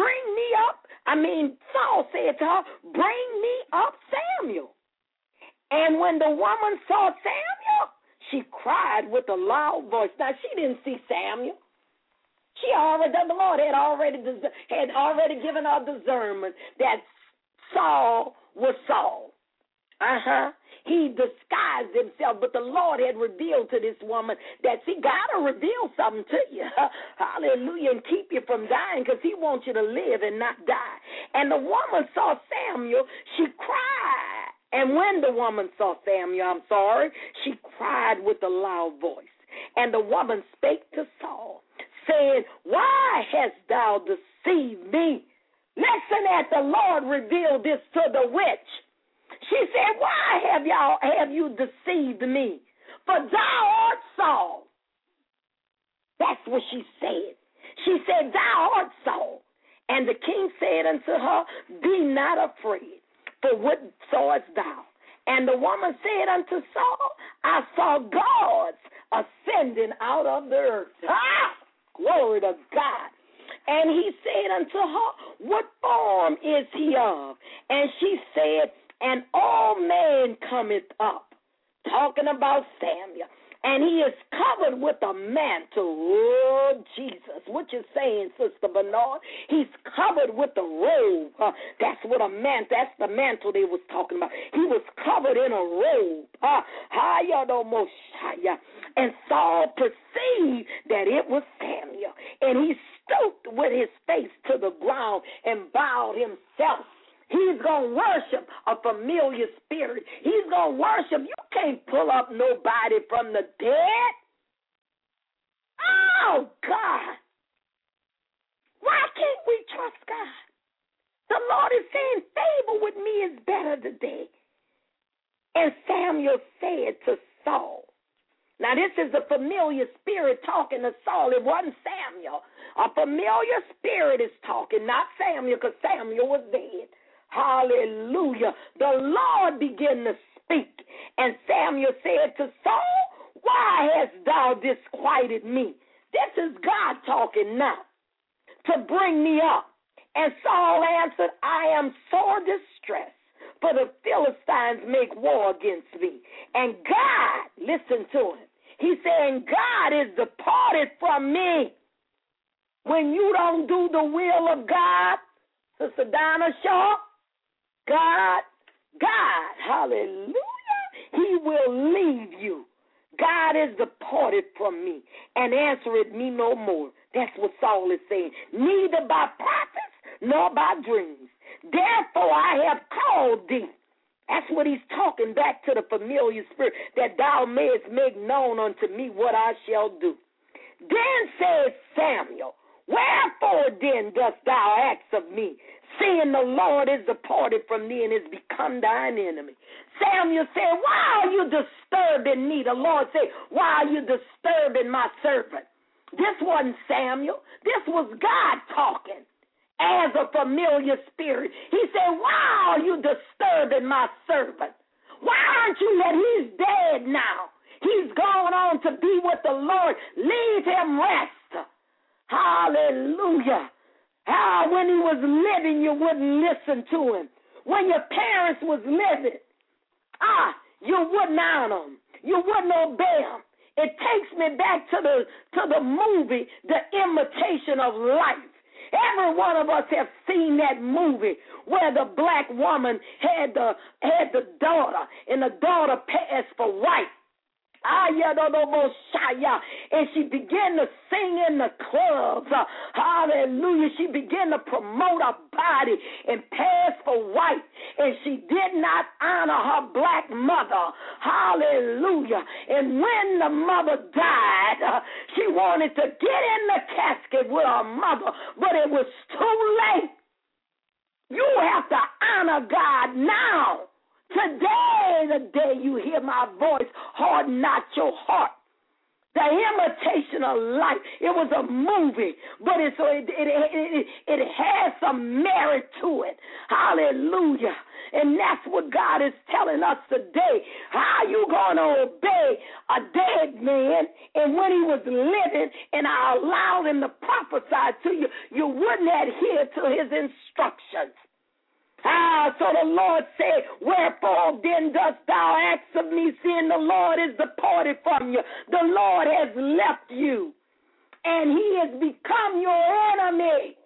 Saul said to her, bring me up Samuel. And when the woman saw Samuel, she cried with a loud voice. Now, she didn't see Samuel. The Lord had already given her discernment that Saul was Saul. He disguised himself, but the Lord had revealed to this woman that, see, God will reveal something to you, hallelujah, and keep you from dying because he wants you to live and not die. And the woman saw Samuel, she cried. And when the woman saw Samuel, she cried with a loud voice. And the woman spake to Saul, saying, why hast thou deceived me? Listen at the Lord reveal this to the witch. She said, why have you deceived me? For thou art Saul. That's what she said. She said, thou art Saul. And the king said unto her, be not afraid, for what sawest thou? And the woman said unto Saul, I saw gods ascending out of the earth. Glory to God. And he said unto her, what form is he of? And she said, an old man cometh up, talking about Samuel, and he is covered with a mantle. Oh, Jesus. What you saying, Sister Bernard? He's covered with a robe. That's what a mantle, that's the mantle they was talking about. He was covered in a robe. And Saul perceived that it was Samuel, and he stooped with his face to the ground and bowed himself. He's going to worship a familiar spirit. He's going to worship. You can't pull up nobody from the dead. Oh, God. Why can't we trust God? The Lord is saying favor with me is better today. And Samuel said to Saul. Now, this is a familiar spirit talking to Saul. It wasn't Samuel. A familiar spirit is talking, not Samuel, because Samuel was dead. Hallelujah. The Lord began to speak. And Samuel said to Saul, why hast thou disquieted me? This is God talking now. To bring me up. And Saul answered, I am sore distressed, for the Philistines make war against me. And God, listen to him. He's saying, God is departed from me. When you don't do the will of God, Sister Donna Shaw, God, hallelujah, he will leave you. God is departed from me and answereth me no more. That's what Saul is saying. Neither by prophets nor by dreams. Therefore I have called thee. That's what he's talking back to the familiar spirit, that thou mayest make known unto me what I shall do. Then said Samuel, wherefore then dost thou ask of me, seeing the Lord is departed from thee and is become thine enemy? Samuel said, why are you disturbing me? The Lord said, why are you disturbing my servant? This wasn't Samuel. This was God talking as a familiar spirit. He said, why are you disturbing my servant? Why aren't you letting he's dead now? He's gone on to be with the Lord. Leave him rest. Hallelujah. How when he was living, you wouldn't listen to him. When your parents was living, you wouldn't honor them. You wouldn't obey them. It takes me back to the movie, The Imitation of Life. Every one of us have seen that movie where the black woman had the daughter, and the daughter passed for white. And she began to sing in the clubs. Hallelujah. She began to promote her body and pass for white. And she did not honor her black mother. Hallelujah. And when the mother died, she wanted to get in the casket with her mother, but it was too late. You have to honor God now. Today, the day you hear my voice, harden not your heart. The Imitation of Life. It was a movie, but it has some merit to it. Hallelujah. And that's what God is telling us today. How you going to obey a dead man, and when he was living and I allowed him to prophesy to you, you wouldn't adhere to his instructions. So the Lord said, wherefore then dost thou ask of me, seeing the Lord is departed from you? The Lord has left you, and he has become your enemy.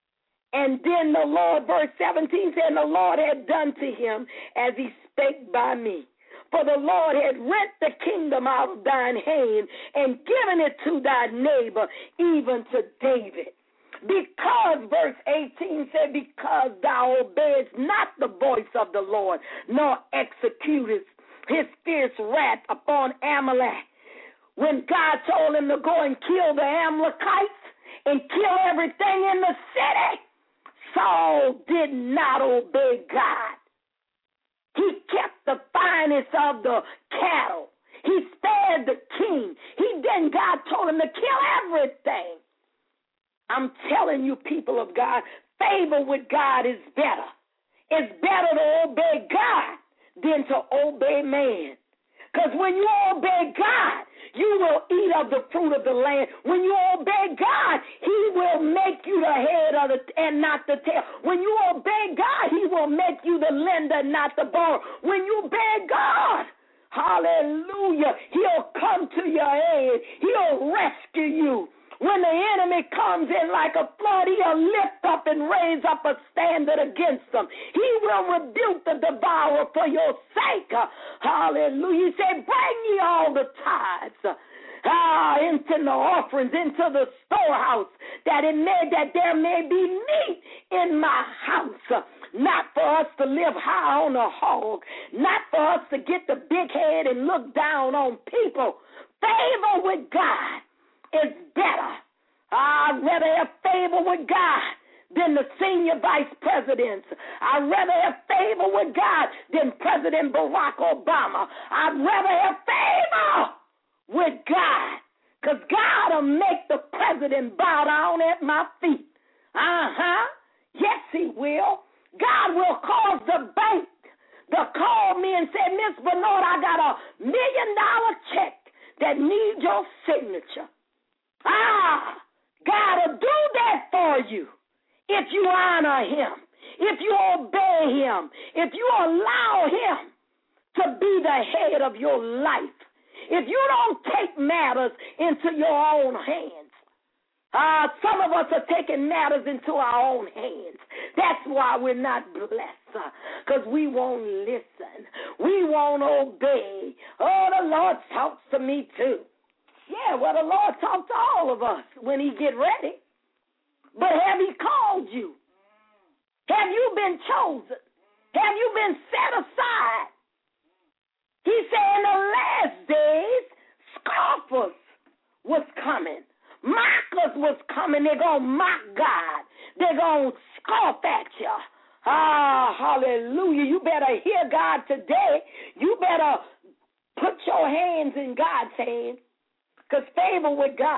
And then the Lord, verse 17 said, the Lord had done to him as he spake by me. For the Lord had rent the kingdom out of thine hand and given it to thy neighbor, even to David. Because, verse 18 said, because thou obeyest not the voice of the Lord, nor executest his fierce wrath upon Amalek. When God told him to go and kill the Amalekites and kill everything in the city, Saul did not obey God. He kept the finest of the cattle. He spared the king. God told him to kill everything. I'm telling you, people of God, favor with God is better. It's better to obey God than to obey man. Because when you obey God, you will eat of the fruit of the land. When you obey God, he will make you the head of and not the tail. When you obey God, he will make you the lender, not the borrower. When you obey God, hallelujah, he'll come to your aid. He'll rescue you. When the enemy comes in like a flood, he'll lift up and raise up a standard against them. He will rebuke the devourer for your sake. Hallelujah. He said, bring ye all the tithes into the offerings, into the storehouse, that there may be meat in my house. Not for us to live high on a hog. Not for us to get the big head and look down on people. Favor with God is better. I'd rather have favor with God than the senior vice presidents. I'd rather have favor with God than President Barack Obama. I'd rather have favor with God, because God will make the president bow down at my feet. Yes, he will. God will cause the bank to call me and say, Miss Bernard, I got $1 million check that needs your signature. God will do that for you if you honor him, if you obey him, if you allow him to be the head of your life, if you don't take matters into your own hands. Some of us are taking matters into our own hands. That's why we're not blessed, because we won't listen. We won't obey. Oh, the Lord talks to me too. Yeah, well, the Lord talks to all of us when he get ready. But have he called you? Have you been chosen? Have you been set aside? He said in the last days, scoffers was coming. Mockers was coming. They're going to mock God. They're going to scoff at you. Hallelujah. You better hear God today. You better put your hands in God's hands. Because favor with God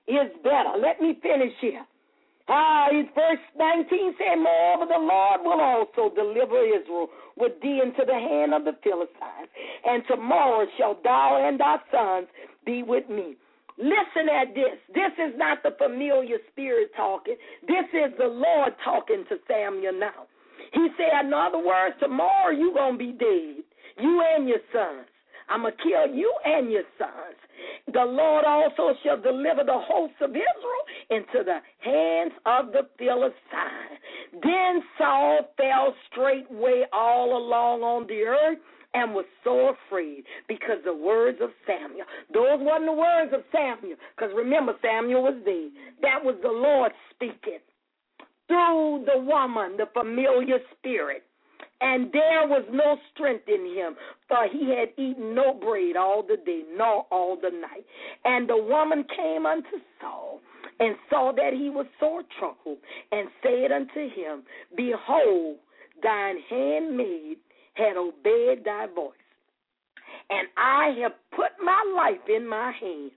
is better. Let me finish here. Verse 19 said, moreover, the Lord will also deliver Israel with thee into the hand of the Philistines, and tomorrow shalt thou and thy sons be with me. Listen at this. This is not the familiar spirit talking. This is the Lord talking to Samuel now. He said, in other words, tomorrow you're going to be dead, you and your sons. I'm going to kill you and your sons. The Lord also shall deliver the hosts of Israel into the hands of the Philistines. Then Saul fell straightway all along on the earth and was so afraid because the words of Samuel. Those weren't the words of Samuel, because remember, Samuel was dead. That was the Lord speaking through the woman, the familiar spirit. And there was no strength in him, for he had eaten no bread all the day, nor all the night. And the woman came unto Saul, and saw that he was sore troubled, and said unto him, behold, thine handmaid had obeyed thy voice, and I have put my life in my hand,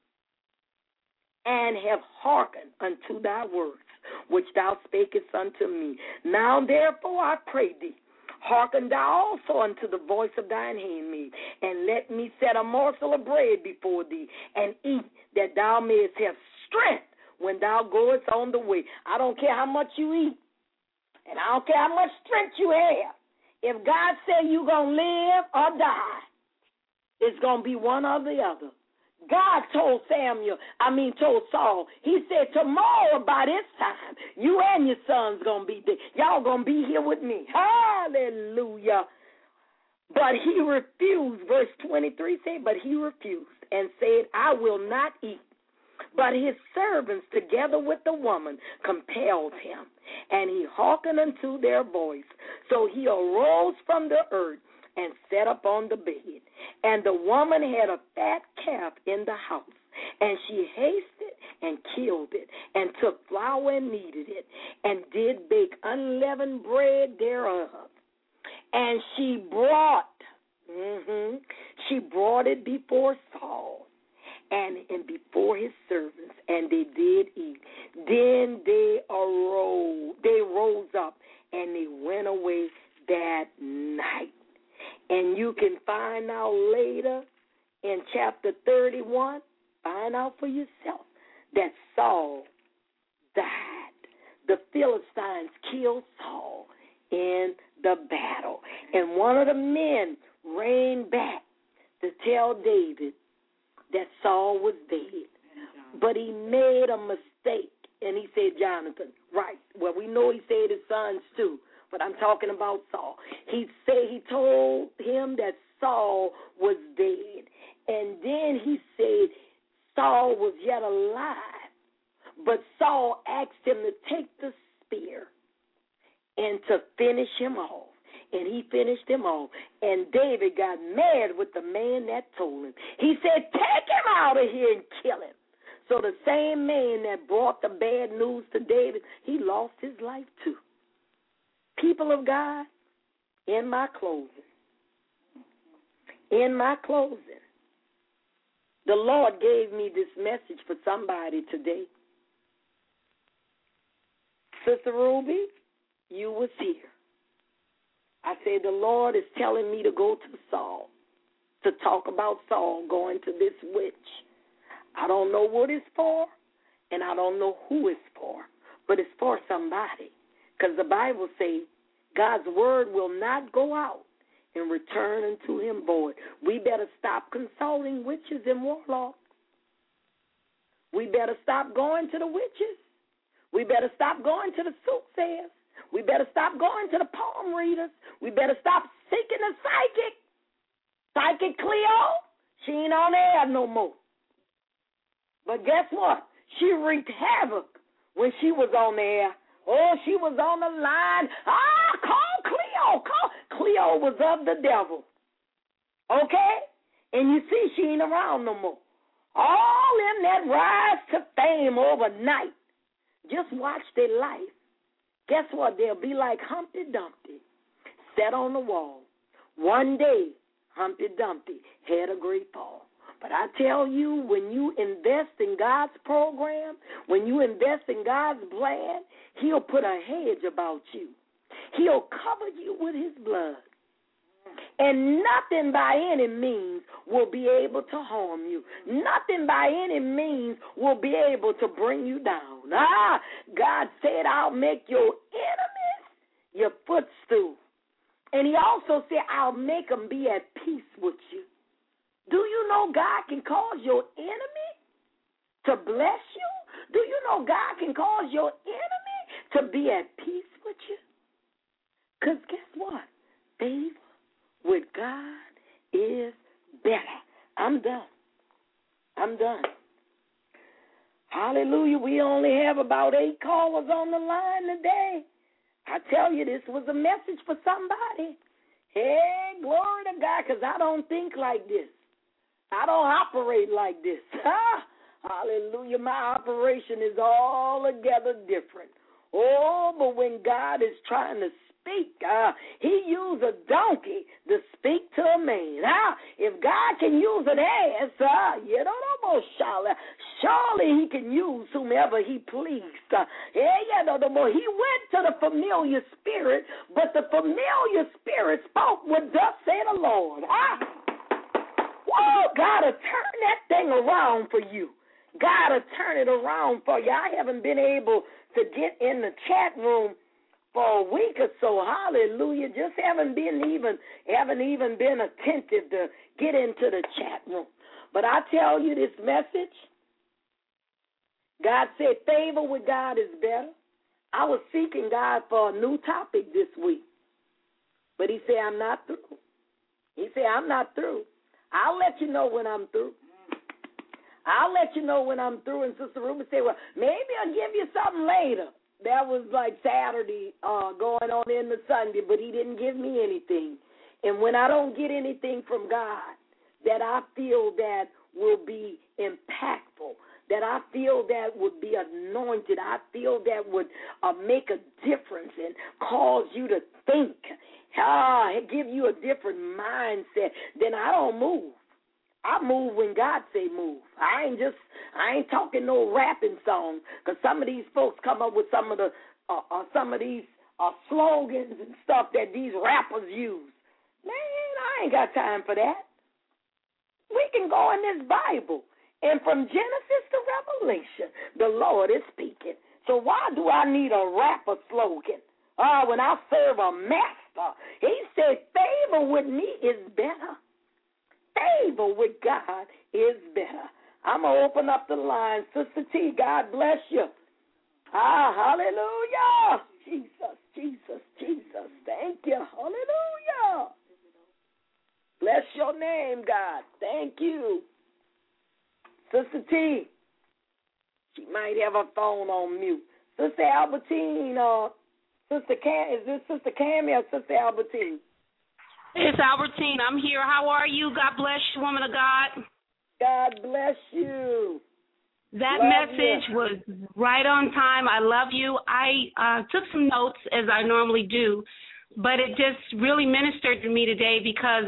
and have hearkened unto thy words, which thou spakest unto me. Now therefore I pray thee, hearken thou also unto the voice of thine handmaid, and let me set a morsel of bread before thee, and eat, that thou mayest have strength when thou goest on the way. I don't care how much you eat, and I don't care how much strength you have. If God said you're going to live or die, it's going to be one or the other. God told Saul, he said, tomorrow by this time, you and your son's going to be there. Y'all going to be here with me. Hallelujah. But he refused. Verse 23 said, but he refused and said, I will not eat. But his servants, together with the woman, compelled him, and he hearkened unto their voice. So he arose from the earth and sat upon the bed. And the woman had a fat calf in the house, and she hasted and killed it, and took flour and kneaded it, and did bake unleavened bread thereof. And she brought it before Saul and before his servants, and they did eat. Then they rose up, and they went away that night. And you can find out later in chapter 31, find out for yourself, that Saul died. The Philistines killed Saul in the battle. And one of the men ran back to tell David that Saul was dead. But he made a mistake, and he said Jonathan. Right. Well, we know he said his sons too, but I'm talking about Saul. He told him that Saul was dead. And then he said Saul was yet alive. But Saul asked him to take the spear and to finish him off. And he finished him off. And David got mad with the man that told him. He said, take him out of here and kill him. So the same man that brought the bad news to David, he lost his life too. People of God, in my closing, the Lord gave me this message for somebody today. Sister Ruby, you was here. I said the Lord is telling me to go to Saul, to talk about Saul going to this witch. I don't know what it's for, and I don't know who it's for, but it's for somebody. Because the Bible says God's word will not go out and return unto him void. We better stop consulting witches and warlocks. We better stop going to the witches. We better stop going to the soothsayers. We better stop going to the palm readers. We better stop seeking the psychic. Psychic Cleo, she ain't on air no more. But guess what? She wreaked havoc when she was on the air. Oh, she was on the line. Call Cleo. Cleo was of the devil. Okay? And you see, she ain't around no more. All them that rise to fame overnight, just watch their life. Guess what? They'll be like Humpty Dumpty, set on the wall. One day, Humpty Dumpty had a great fall. But I tell you, when you invest in God's program, when you invest in God's plan, he'll put a hedge about you. He'll cover you with his blood. And nothing by any means will be able to harm you. Nothing by any means will be able to bring you down. God said, I'll make your enemies your footstool. And he also said, I'll make them be at peace with you. Do you know God can cause your enemy to bless you? Do you know God can cause your enemy to be at peace with you? Because guess what? Favor with God is better. I'm done. Hallelujah. We only have about 8 callers on the line today. I tell you, this was a message for somebody. Hey, glory to God, because I don't think like this. I don't operate like this. Hallelujah. My operation is altogether different. Oh, but when God is trying to speak, he used a donkey to speak to a man. If God can use an ass, surely he can use whomever he pleased. He went to the familiar spirit, but the familiar spirit spoke what thus said the Lord. God will turn that thing around for you. God will turn it around for you. I haven't been able to get in the chat room for a week or so. Hallelujah. Just haven't even been attentive to get into the chat room. But I tell you this message, God said favor with God is better. I was seeking God for a new topic this week. But he said, I'm not through. He said, I'm not through. I'll let you know when I'm through. And Sister Ruby said, well, maybe I'll give you something later. That was like Saturday going on into Sunday, but he didn't give me anything. And when I don't get anything from God that I feel that will be impactful, that I feel that would be anointed, I feel that would make a difference and cause you to think, give you a different mindset, then I don't move. I move when God say move. I ain't talking no rapping song, because some of these folks come up with some of these slogans and stuff that these rappers use. Man, I ain't got time for that. We can go in this Bible, and from Genesis to Revelation, the Lord is speaking. So why do I need a rapper slogan? When I serve a master, he said favor with me is better. Favor with God is better. I'm going to open up the line. Sister T, God bless you. Hallelujah. Jesus. Thank you. Hallelujah. Bless your name, God. Thank you. Sister T, she might have her phone on mute. Sister Albertine, is this Sister Cammie or Sister Albertine? It's Albertine. I'm here. How are you? God bless you, woman of God. God bless you. That message was right on time. I love you. I took some notes, as I normally do, but it just really ministered to me today because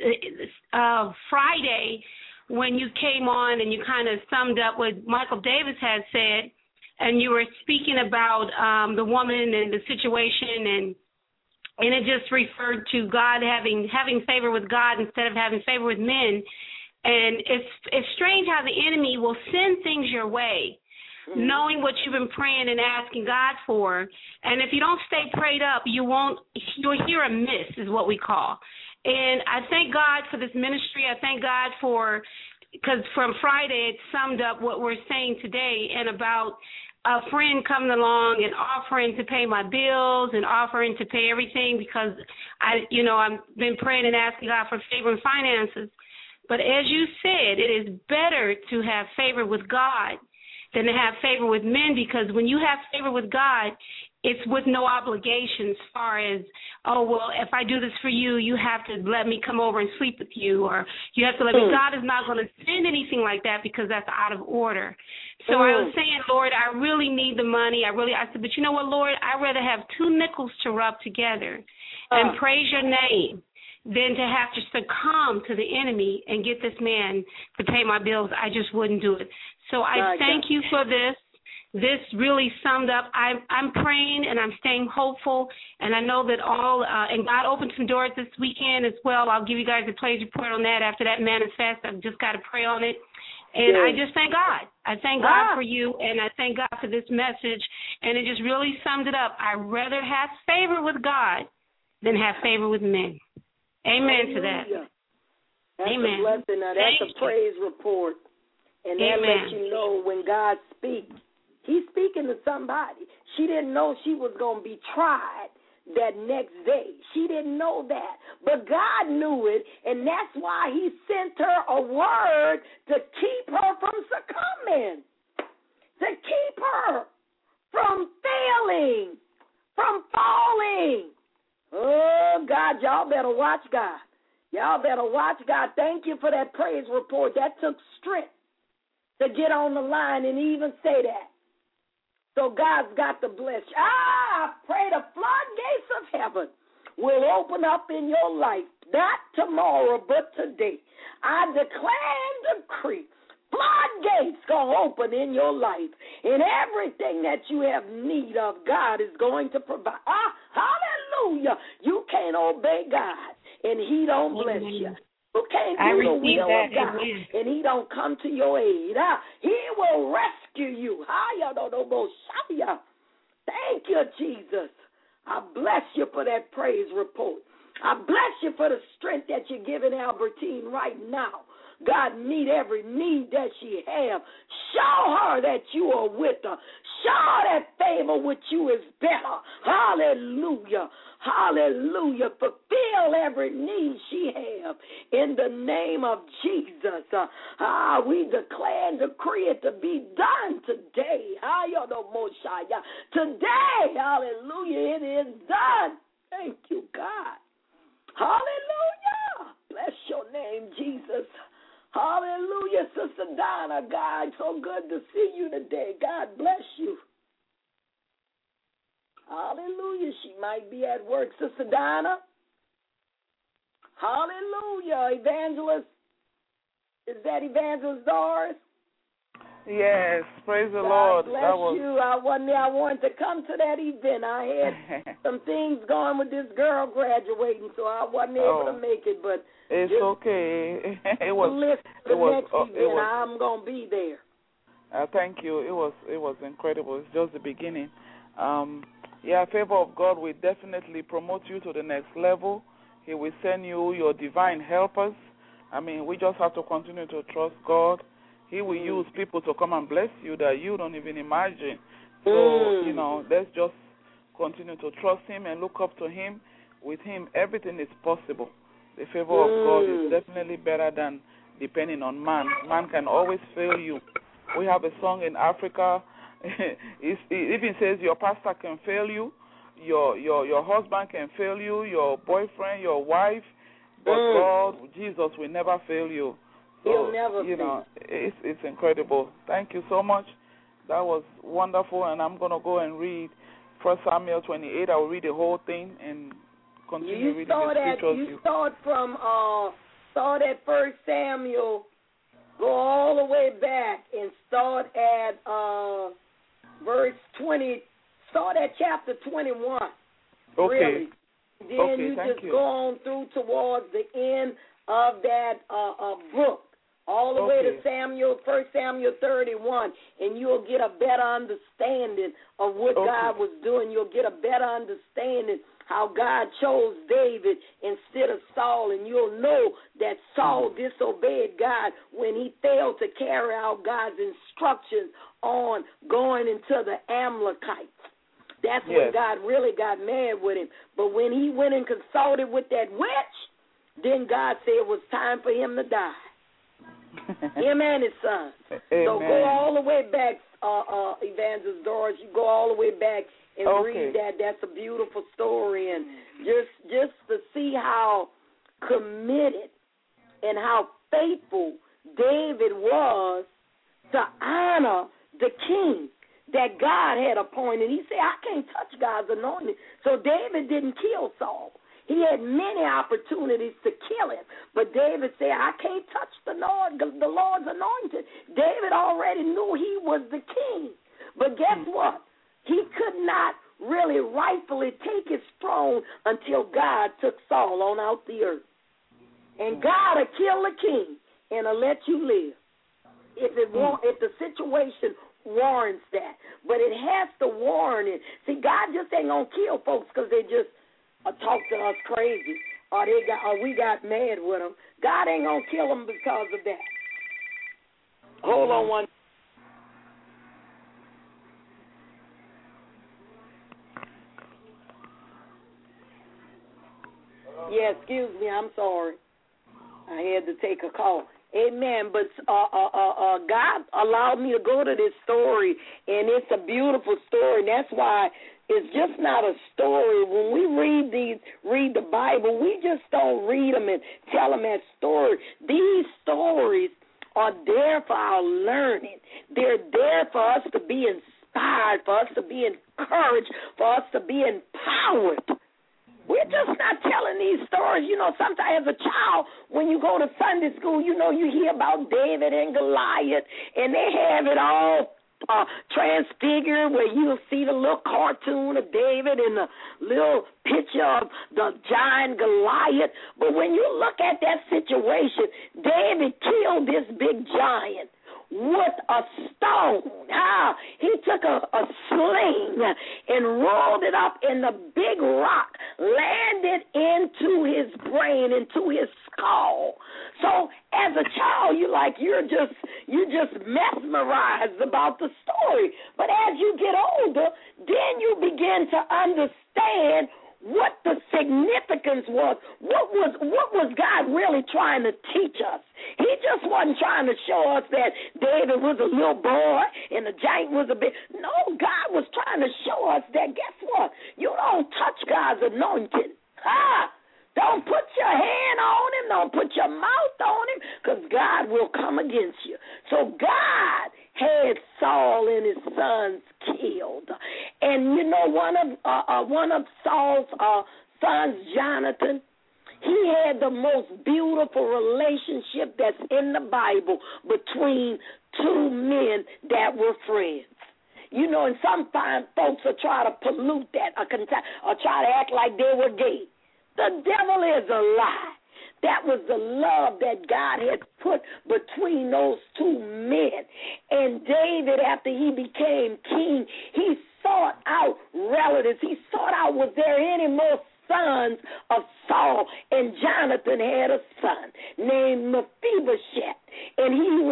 of Friday when you came on and you kind of summed up what Michael Davis had said, and you were speaking about the woman and the situation, and it just referred to God having favor with God instead of having favor with men. And it's strange how the enemy will send things your way, knowing what you've been praying and asking God for. And if you don't stay prayed up, you'll hear a miss, is what we call. And I thank God for this ministry. I thank God because from Friday it summed up what we're saying today, and about a friend coming along and offering to pay my bills and offering to pay everything, because I've been praying and asking God for favor and finances. But as you said, it is better to have favor with God than to have favor with men, because when you have favor with God, it's with no obligation as far as, oh, well, if I do this for you, you have to let me come over and sleep with you, or you have to let me. God is not going to send anything like that, because that's out of order. So I was saying, Lord, I really need the money. I said, but you know what, Lord, I'd rather have 2 nickels to rub together and praise your name than to have to succumb to the enemy and get this man to pay my bills. I just wouldn't do it. So I thank you for this. This really summed up. I'm praying and I'm staying hopeful, and I know that and God opened some doors this weekend as well. I'll give you guys a praise report on that after that manifest. I've just got to pray on it. And I just thank God. I thank God for you, and I thank God for this message, and it just really summed it up. I'd rather have favor with God than have favor with men. Amen to that. That's Amen. a blessing. Now, that's a praise report. And that lets you know when God speaks, He's speaking to somebody. She didn't know she was going to be tried that next day. She didn't know that. But God knew it, and that's why He sent her a word to keep her from succumbing, to keep her from failing, from falling. Oh, God, y'all better watch God. Y'all better watch God. Thank you for that praise report. That took strength to get on the line and even say that. So God's got to bless you. I pray the floodgates of heaven will open up in your life, not tomorrow, but today. I declare and decree, floodgates going to open in your life, and everything that you have need of, God is going to provide. Hallelujah. You can't obey God, and He don't bless you. You can't do the will of God, and He don't come to your aid. He will rescue you. Thank you, Jesus. I bless you for that praise report. I bless you for the strength that you're giving Albertine right now. God, meet every need that she have. Show her that you are with her. Show her that favor with you is better. Hallelujah. Hallelujah. Fulfill every need she have in the name of Jesus. We declare and decree it to be done today. Today, hallelujah, it is done. Thank you, God. Hallelujah. Bless your name, Jesus. Hallelujah, Sister Donna. God, so good to see you today. God bless you. Hallelujah. She might be at work. Sister Donna. Hallelujah. Evangelist. Is that Evangelist Doris? Yes, praise the God Lord. Bless you. I wanted to come to that event. I had some things going with this girl graduating, so I wasn't able to make it. But it's okay. It was. Next event, I'm gonna be there. Thank you. It was incredible. It's just the beginning. Favor of God will definitely promote you to the next level. He will send you your divine helpers. We just have to continue to trust God. He will use people to come and bless you that you don't even imagine. So, let's just continue to trust Him and look up to Him. With Him, everything is possible. The favor of God is definitely better than depending on man. Man can always fail you. We have a song in Africa. It even says your pastor can fail you, your husband can fail you, your boyfriend, your wife, but God, Jesus will never fail you. So, He'll never fail. It's incredible. Thank you so much. That was wonderful, and I'm going to go and read 1 Samuel 28. I will read the whole thing and continue reading the scriptures. You start from start at 1 Samuel, go all the way back, and start at verse 20. Start at chapter 21. Okay. Really. Then you just go on through towards the end of that book, all the way to 1 Samuel 31, and you'll get a better understanding of what God was doing. You'll get a better understanding how God chose David instead of Saul, and you'll know that Saul disobeyed God when he failed to carry out God's instructions on going into the Amalekites. That's when God really got mad with him. But when he went and consulted with that witch, then God said it was time for him to die. Him and his son. Amen. So go all the way back, Evangelist Doris. You go all the way back and read that. That's a beautiful story. And just to see how committed and how faithful David was to honor the king that God had appointed. He said, I can't touch God's anointing. So David didn't kill Saul. He had many opportunities to kill him. But David said, I can't touch the Lord's anointed. David already knew he was the king. But guess what? He could not really rightfully take his throne until God took Saul on out the earth. And God will kill the king and will let you live if the situation warrants that. But it has to warrant it. See, God just ain't going to kill folks because they just talk to us crazy or we got mad with them. God ain't going to kill them because of that. Hold on one. Yeah, excuse me, I'm sorry. I had to take a call. Amen. But God allowed me to go to this story, and it's a beautiful story. And that's why it's just not a story. When we read the Bible, we just don't read them and tell them that story. These stories are there for our learning. They're there for us to be inspired, for us to be encouraged, for us to be empowered. We're just not telling these stories. You know, sometimes as a child, when you go to Sunday school, you know, you hear about David and Goliath, and they have it all transfigured where you'll see the little cartoon of David and the little picture of the giant Goliath. But when you look at that situation, David killed this big giant with a stone. He took a sling and rolled it up, and the big rock landed into his brain, into his skull. So as a child, you're just mesmerized about the story. But as you get older, then you begin to understand what the significance was. What was God really trying to teach us? He just wasn't trying to show us that David was a little boy and the giant was a big. No, God was trying to show us that, guess what? You don't touch God's anointing. Don't put your hand on him. Don't put your mouth on him, because God will come against you. So God had Saul and his sons killed. And you know, one of Saul's sons, Jonathan, he had the most beautiful relationship that's in the Bible between two men that were friends. You know, and sometimes folks will try to pollute that or try to act like they were gay. The devil is a lie. That was the love that God had put between those two men. And David, after he became king, he sought out relatives. He sought out, was there any more sons of Saul? And Jonathan had a son named Mephibosheth, and he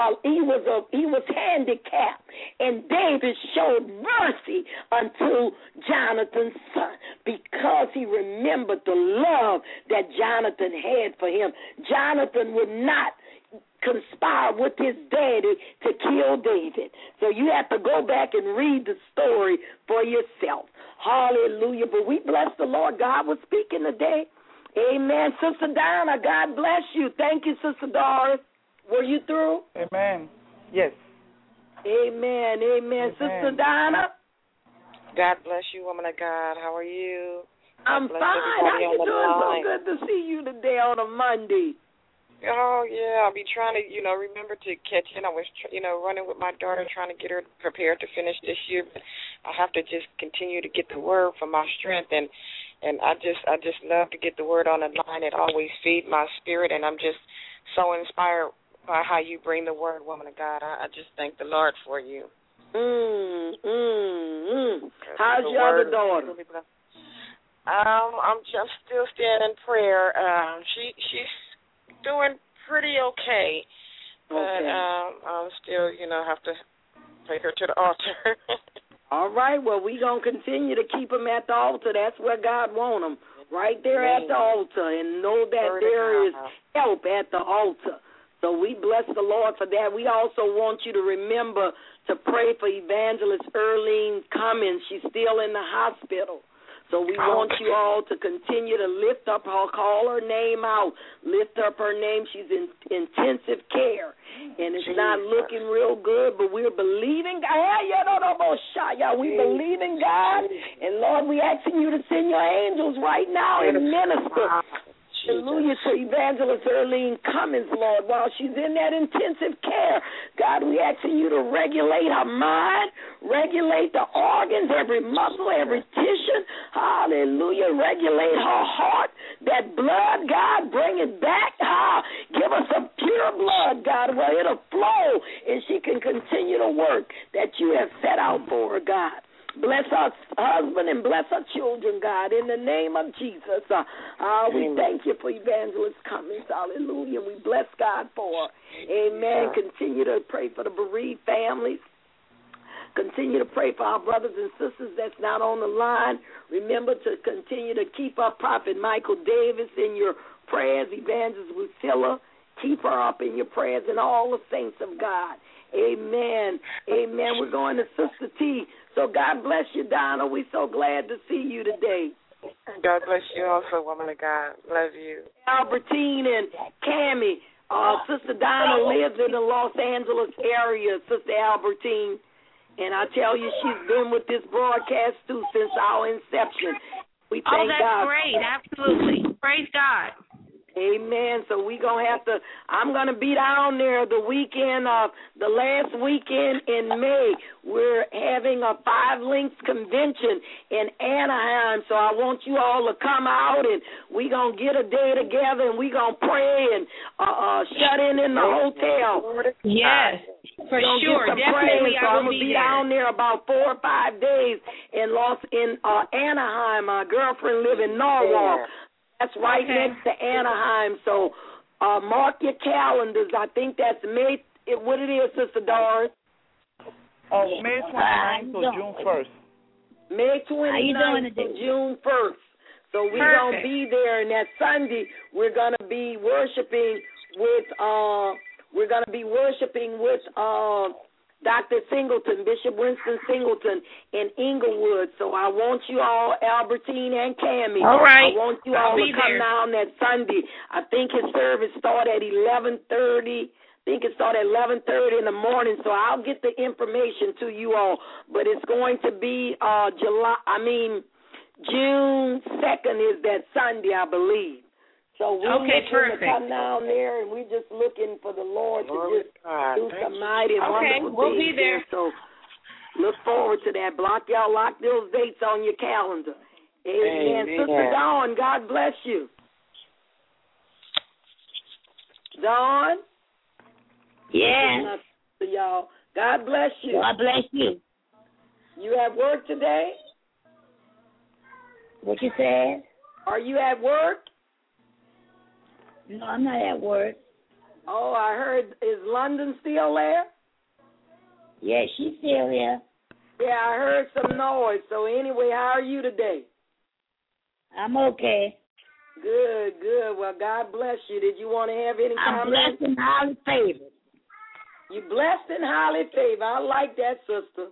was handicapped. And David showed mercy unto Jonathan's son because he remembered the love that Jonathan had for him. Jonathan would not conspire with his daddy to kill David. So you have to go back and read the story for yourself. Hallelujah. But we bless the Lord. God was speaking today. Amen. Sister Donna, God bless you. Thank you, Sister Doris. Were you through? Amen. Yes. Amen. Amen. Sister Donna? God bless you, woman of God. How are you? I'm fine. How you doing? So good to see you today on a Monday. Oh, yeah. I'll be trying to, remember to catch in. I was, running with my daughter, trying to get her prepared to finish this year. But I have to just continue to get the word for my strength. And I just love to get the word on the line. It always feeds my spirit. And I'm just so inspired by how you bring the word, woman of God. I just thank the Lord for you. How's your other daughter? I'm just still staying in prayer. She's doing pretty okay, but I'm still, have to take her to the altar. All right, well, we're going to continue to keep them at the altar. That's where God wants them, right there at the altar, and know that there is help at the altar. So we bless the Lord for that. We also want you to remember to pray for Evangelist Earlene Cummins. She's still in the hospital. So we want you all to continue to lift up her, call her name out, lift up her name. She's in intensive care. and it's not looking real good, but we're believing God. We believe in God, and Lord, we asking you to send your angels right now and minister. Hallelujah to Evangelist Earlene Cummings, Lord, while she's in that intensive care. God, we asking you to regulate her mind, regulate the organs, every muscle, every tissue. Hallelujah. Regulate her heart. That blood, God, bring it back. Give us a pure blood, God, where it'll flow and she can continue to work that you have set out for her, God. Bless her husband and bless her children, God, in the name of Jesus. We thank you for Evangelist Cummings. Hallelujah. We bless God for her. Amen. Continue to pray for the bereaved families. Continue to pray for our brothers and sisters that's not on the line. Remember to continue to keep up Prophet Michael Davis in your prayers. Evangelist Lucilla, keep her up in your prayers, and all the saints of God. Amen. Amen. We're going to Sister T. So God bless you, Donna. We're so glad to see you today. God bless you also, woman of God. Love you. Albertine and Cammie. Sister Donna lives in the Los Angeles area, Sister Albertine. And I tell you, she's been with this broadcast, too, since our inception. We thank God. That's great. Absolutely. Praise God. Amen. So we're going to have to, I'm going to be down there the weekend of, the last weekend in May. We're having a 5 Links convention in Anaheim. So I want you all to come out, and we're going to get a day together, and we're going to pray and shut in the hotel. Yes, for sure. Definitely so I I'm will going to be down there about 4 or 5 days in Anaheim. My girlfriend lives in Norwalk. That's right next to Anaheim. So mark your calendars. I think that's May. What it is, Sister Doris? May 29th to June 1st. May 29th to June 1st. So we're going to be there, and that Sunday we're going to be worshiping with Dr. Singleton, Bishop Winston Singleton in Inglewood. So I want you all, Albertine and Cammie. All right. I want you all to come down that Sunday. I think his service starts at 11:30. In the morning, so I'll get the information to you all. But it's going to be June 2nd is that Sunday, I believe. So we're looking to come down there, and we're just looking for the Lord to just do some mighty and wonderful things. We'll be there. So look forward to that. Lock those dates on your calendar. Amen. Sister Dawn, God bless you. Dawn? Yes. Y'all. God bless you. God bless you. You at work today? What you said? Are you at work? No, I'm not at work. Oh, I heard. Is London still there? Yeah, she's still here. Yeah, I heard some noise. So anyway, how are you today? I'm okay. Good. Well, God bless you. Did you want to have any comments? I'm blessed and highly favored. You blessed and highly favored. I like that, sister.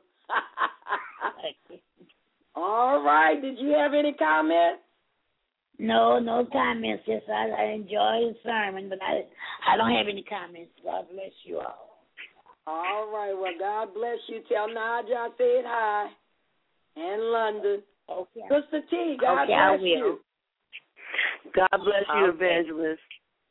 All right. Did you have any comments? No comments. Yes, I enjoy the sermon, but I don't have any comments. God bless you all. All right. Well, God bless you. Tell Naja I said hi. And London. Okay. Sister T, God bless you. God bless you, Evangelist.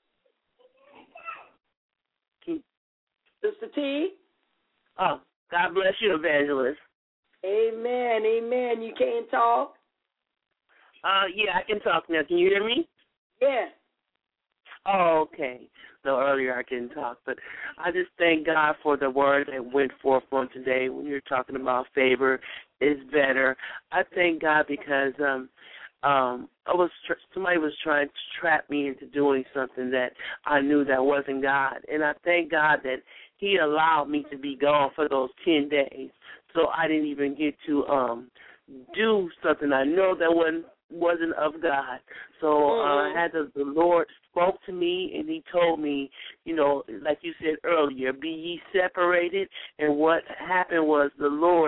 Sister T? Oh, God bless you, Evangelist. Amen. You can't talk? Yeah, I can talk now. Can you hear me? Yeah. Oh, okay. No, earlier I couldn't talk, but I just thank God for the word that went forth on today when you're talking about favor is better. I thank God because somebody was trying to trap me into doing something that I knew that wasn't God, and I thank God that He allowed me to be gone for those 10 days, so I didn't even get to do something I know that wasn't of God. So I had the Lord spoke to me, and He told me, like you said earlier, be ye separated. And what happened was the Lord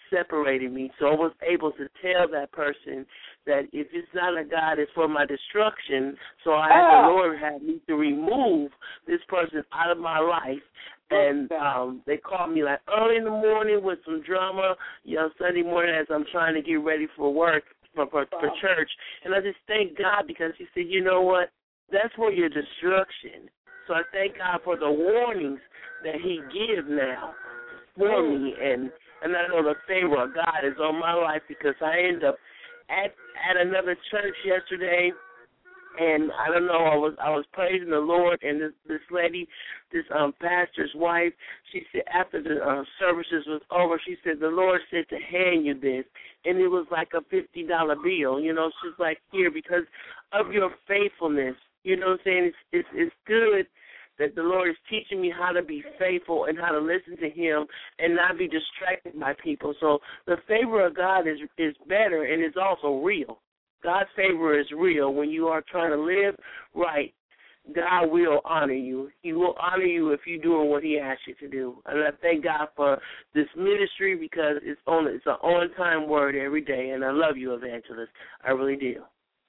separated me. So I was able to tell that person that if it's not a God, it's for my destruction. So the Lord had me to remove this person out of my life. And they called me like early in the morning with some drama, Sunday morning as I'm trying to get ready for work, for church. And I just thank God because he said, you know what, that's for your destruction. So I thank God for the warnings that he gives now for me. And I know the favor of God is on my life because I end up at another church yesterday. And I don't know, I was praising the Lord, and this lady, this pastor's wife, she said after the services was over, she said the Lord said to hand you this, and it was like a $50 bill. She's like, here, because of your faithfulness. You know what I'm saying? It's good that the Lord is teaching me how to be faithful and how to listen to him and not be distracted by people. So the favor of God is better, and it's also real. God's favor is real. When you are trying to live right, God will honor you. He will honor you if you're doing what he asks you to do. And I thank God for this ministry because it's an on-time word every day. And I love you, Evangelist. I really do.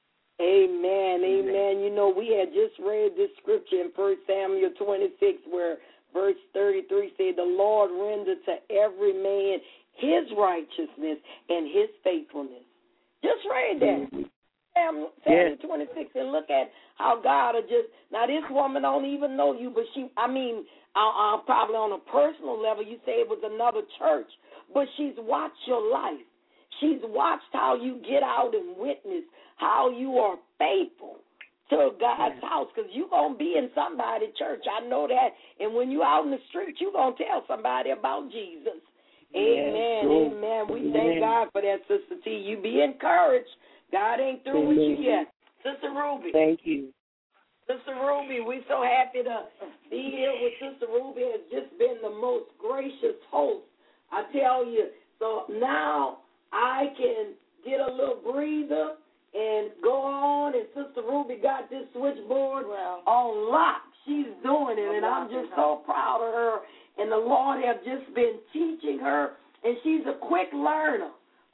Amen, amen. We had just read this scripture in 1 Samuel 26 where verse 33 said, the Lord rendered to every man his righteousness and his faithfulness. Just read that. Samuel 26 and look at how God will just, now this woman don't even know you, but probably on a personal level, you say it was another church, but she's watched your life. She's watched how you get out and witness, how you are faithful to God's house, because you're going to be in somebody's church. I know that. And when you're out in the street, you're going to tell somebody about Jesus. Amen, amen. We thank God for that, Sister T. You be encouraged. God ain't through with you yet. Sister Ruby. Thank you. Sister Ruby, we're so happy to be here with Sister Ruby. Has just been the most gracious host, I tell you. So now I can get a little breather and go on, and Sister Ruby got this switchboard on lock. She's doing it, and I'm just so proud of her. And the Lord have just been teaching her, and she's a quick learner.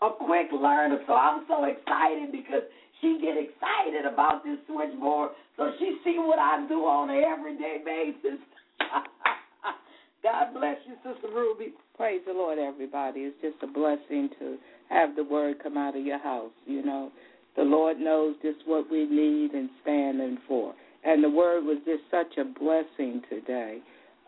So I'm so excited because she get excited about this switchboard, so she see what I do on an everyday basis. God bless you, Sister Ruby. Praise the Lord, everybody. It's just a blessing to have the word come out of your house. The Lord knows just what we need and standing for. And the word was just such a blessing today.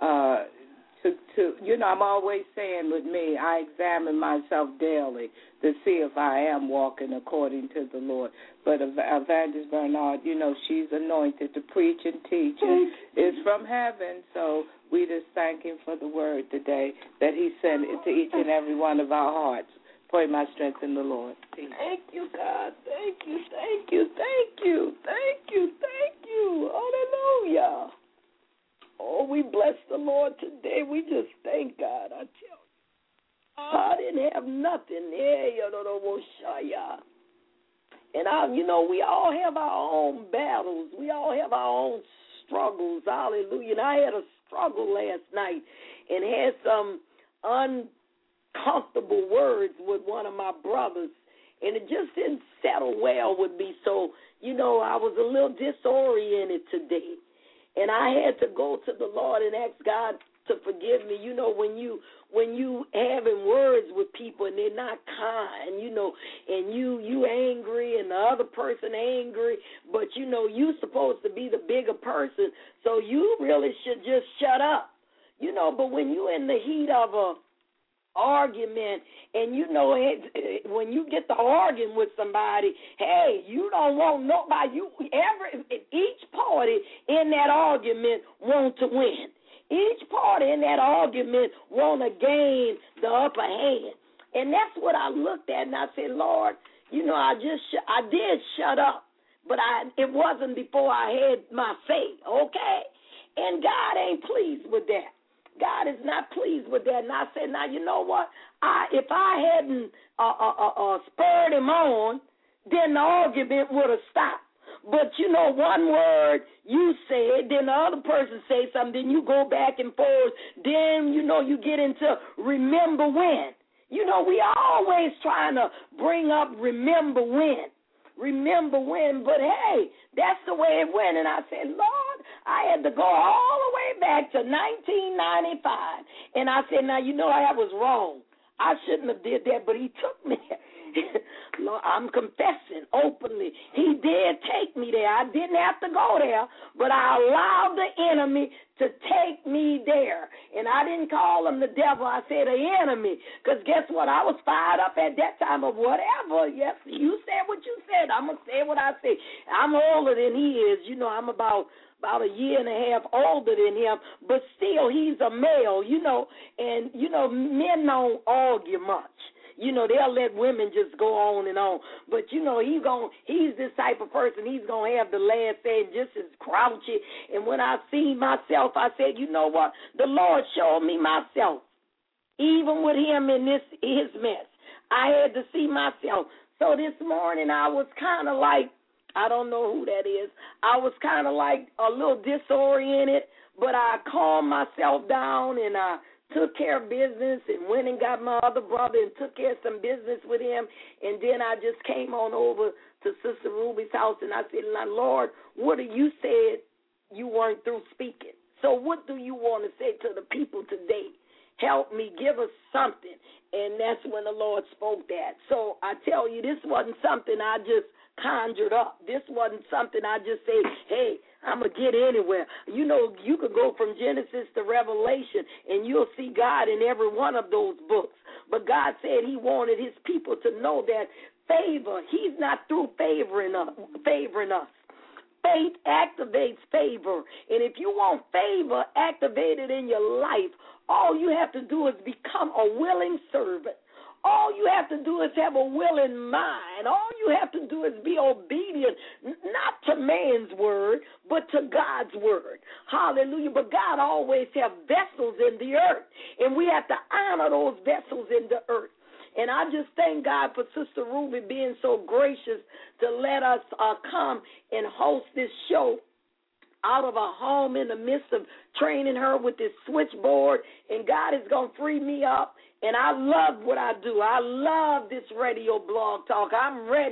I'm always saying with me, I examine myself daily to see if I am walking according to the Lord. But Evangelist Bernard, she's anointed to preach and teach. It's from heaven, so we just thank him for the word today that he sent it to each and every one of our hearts. Pray my strength in the Lord. Peace. Thank you, God. Thank you, thank you, thank you, thank you, thank you. Hallelujah. Oh, we bless the Lord today. We just thank God, I tell you. I didn't have nothing. And, we all have our own battles. We all have our own struggles. Hallelujah. And I had a struggle last night and had some uncomfortable words with one of my brothers. And it just didn't settle well with me. So, I was a little disoriented today. And I had to go to the Lord and ask God to forgive me. When you having words with people and they're not kind, and you angry and the other person angry, but you supposed to be the bigger person, so you really should just shut up. But when you in the heat of a argument and when you get to arguing with somebody, hey, you don't want nobody, each party in that argument want to win. Each party in that argument want to gain the upper hand. And that's what I looked at, and I said, Lord, I did shut up, but it wasn't before I had my say, okay? And God ain't pleased with that. God is not pleased with that. And I said, now, you know what? If I hadn't spurred him on, then the argument would have stopped. But, one word you said, then the other person say something, then you go back and forth. Then, you get into remember when. You know, we always trying to bring up remember when. Remember when, but hey, that's the way it went. And I said, Lord, I had to go all the way back to 1995. And I said, now, you know, I was wrong. I shouldn't have did that, but he took me. Lord, I'm confessing openly. He did take me there. I didn't have to go there, but I allowed the enemy to take me there. And I didn't call him the devil. I said the enemy, because guess what? I was fired up at that time of whatever. Yes, you said what you said. I'm going to say what I say. I'm older than he is. You know, I'm about a year and a half older than him, but still he's a male, you know, and, you know, men don't argue much. You know, they'll let women just go on and on. But, you know, he's this type of person. He's going to have the last say and just as grouchy. And when I see myself, I said, you know what? The Lord showed me myself. Even with him in his mess, I had to see myself. So this morning I was kind of like, I don't know who that is. I was kind of like a little disoriented, but I calmed myself down and I took care of business and went and got my other brother and took care of some business with him. And then I just came on over to Sister Ruby's house and I said, Lord, what you said you weren't through speaking. So what do you want to say to the people today? Help me, give us something. And that's when the Lord spoke that. So I tell you, this wasn't something I just conjured up. This wasn't something I just say, hey, I'm going to get anywhere. You know, you could go from Genesis to Revelation, and you'll see God in every one of those books. But God said he wanted his people to know that favor, he's not through favoring us. Faith activates favor. And if you want favor activated in your life, all you have to do is become a willing servant. All you have to do is have a willing mind. All you have to do is be obedient, not to man's word, but to God's word. Hallelujah. But God always has vessels in the earth, and we have to honor those vessels in the earth. And I just thank God for Sister Ruby being so gracious to let us come and host this show out of a home in the midst of training her with this switchboard. And God is going to free me up. And I love what I do. I love this radio blog talk. I'm ready.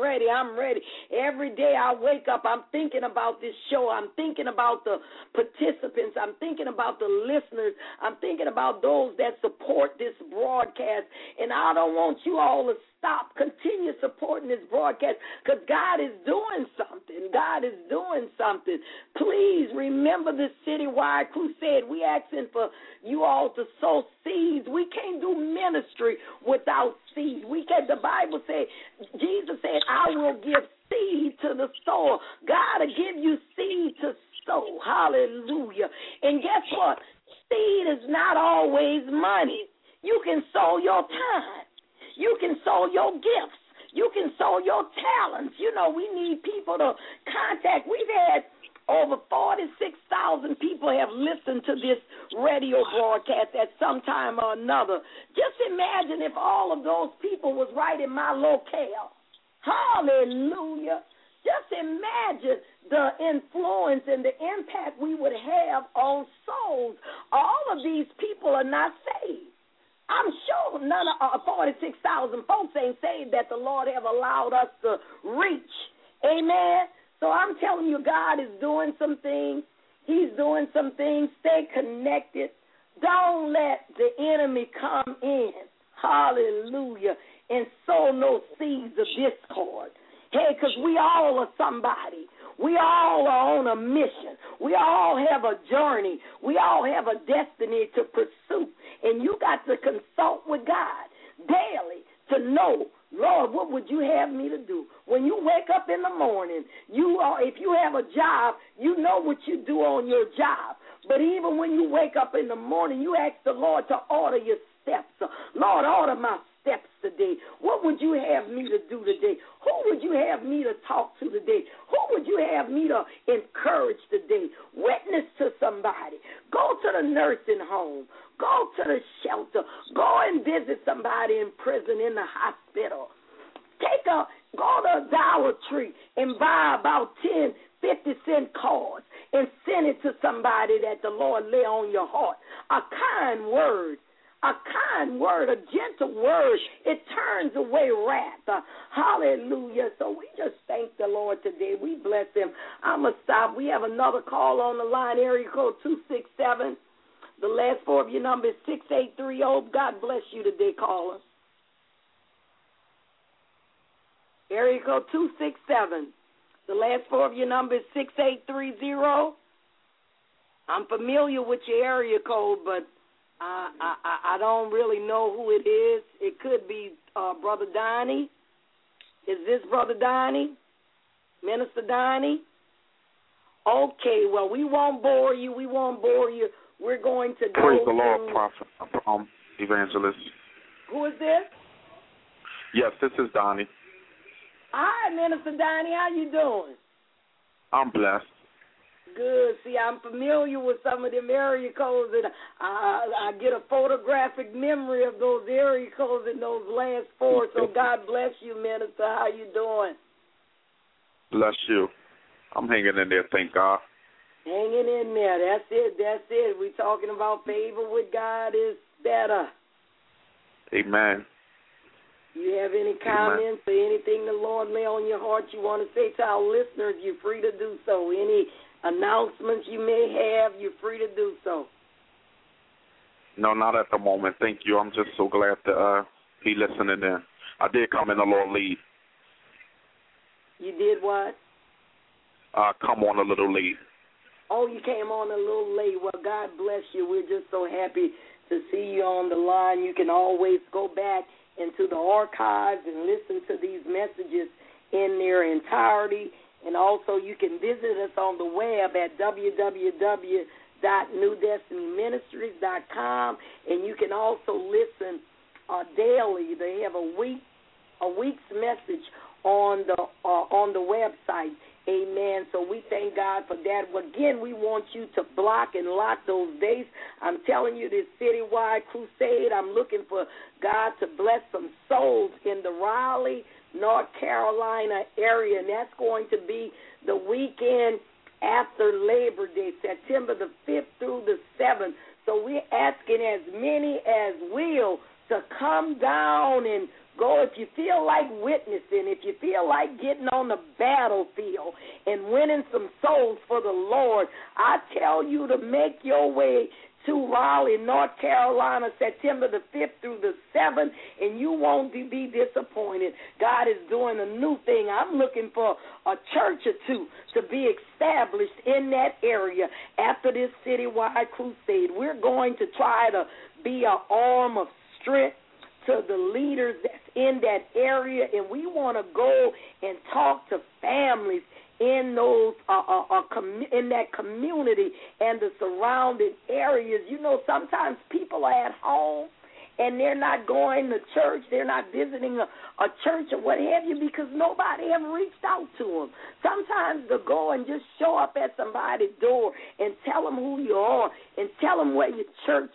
Every day I wake up, I'm thinking about this show. I'm thinking about the participants. I'm thinking about the listeners. I'm thinking about those that support this broadcast. And I don't want you all to stop. Continue supporting this broadcast because God is doing something. God is doing something. Please remember the citywide crusade. We asking for you all to sow seeds. We can't do ministry without seed. The Bible said, Jesus said, I will give seed to the sower. God will give you seed to sow. Hallelujah. And guess what? Seed is not always money. You can sow your time. You can sow your gifts. You can sow your talents. You know, we need people to contact. We've had over 46,000 people have listened to this radio broadcast at some time or another. Just imagine if all of those people was right in my locale. Hallelujah. Just imagine the influence and the impact we would have on souls. All of these people are not saved. I'm sure none of 46,000 folks ain't saved that the Lord have allowed us to reach. Amen. So I'm telling you, God is doing some things. He's doing some things. Stay connected. Don't let the enemy come in. Hallelujah. And sow no seeds of discord. Hey, because we all are somebody. We all are on a mission. We all have a journey. We all have a destiny to pursue. And you got to consult with God daily to know, Lord, what would you have me to do? When you wake up in the morning, if you have a job, you know what you do on your job. But even when you wake up in the morning, you ask the Lord to order your steps. Lord, order my steps today. What would you have me to do today? Who would you have me to talk to today? Who would you have me to encourage today? Witness to somebody. Go to the nursing home. Go to the shelter. Go and visit somebody in prison, in the hospital. Go to Dollar Tree and buy about 10, 50-cent cards and send it to somebody that the Lord lay on your heart. A kind word. A kind word, a gentle word, it turns away wrath. Hallelujah. So we just thank the Lord today. We bless him. I'm going to stop. We have another call on the line, area code 267. The last four of your number is 6830. God bless you today, caller. Area code 267. The last four of your number is 6830. I'm familiar with your area code, but I don't really know who it is. It could be Brother Donnie. Is this Brother Donnie? Minister Donnie? Okay, well, we won't bore you. We're going to go Praise the Lord, Prophet, Evangelist. Who is this? Yes, this is Donnie. Hi, Minister Donnie. How you doing? I'm blessed. Good. See, I'm familiar with some of them area codes, and I get a photographic memory of those area codes in those last four. So God bless you, Minister. How you doing? Bless you. I'm hanging in there, thank God. Hanging in there. That's it. We're talking about favor with God is better. Amen. You have any comments or anything the Lord lay on your heart you want to say to our listeners, you're free to do so. Any announcements you may have, you're free to do so. No, not at the moment. Thank you. I'm just so glad to be listening in. I did come in a little late. You did what? Come on a little late. Oh, you came on a little late. Well, God bless you. We're just so happy to see you on the line. You can always go back into the archives and listen to these messages in their entirety. And also you can visit us on the web at www.newdestinyministries.com, and you can also listen daily. They have a week's message on the website. Amen. So we thank God for that. Again, we want you to block and lock those dates. I'm telling you, this citywide crusade, I'm looking for God to bless some souls in the Raleigh, North Carolina area, and that's going to be the weekend after Labor Day, September the 5th through the 7th. So we're asking as many as will to come down and go. If you feel like witnessing, if you feel like getting on the battlefield and winning some souls for the Lord, I tell you to make your way to Raleigh, North Carolina, September the 5th through the 7th, and you won't be disappointed. God is doing a new thing. I'm looking for a church or two to be established in that area after this citywide crusade. We're going to try to be an arm of strength to the leaders that's in that area, and we want to go and talk to families in those in that community and the surrounding areas. You know, sometimes people are at home and they're not going to church, they're not visiting a church or what have you because nobody ever reached out to them. Sometimes to go and just show up at somebody's door and tell them who you are and tell them where your church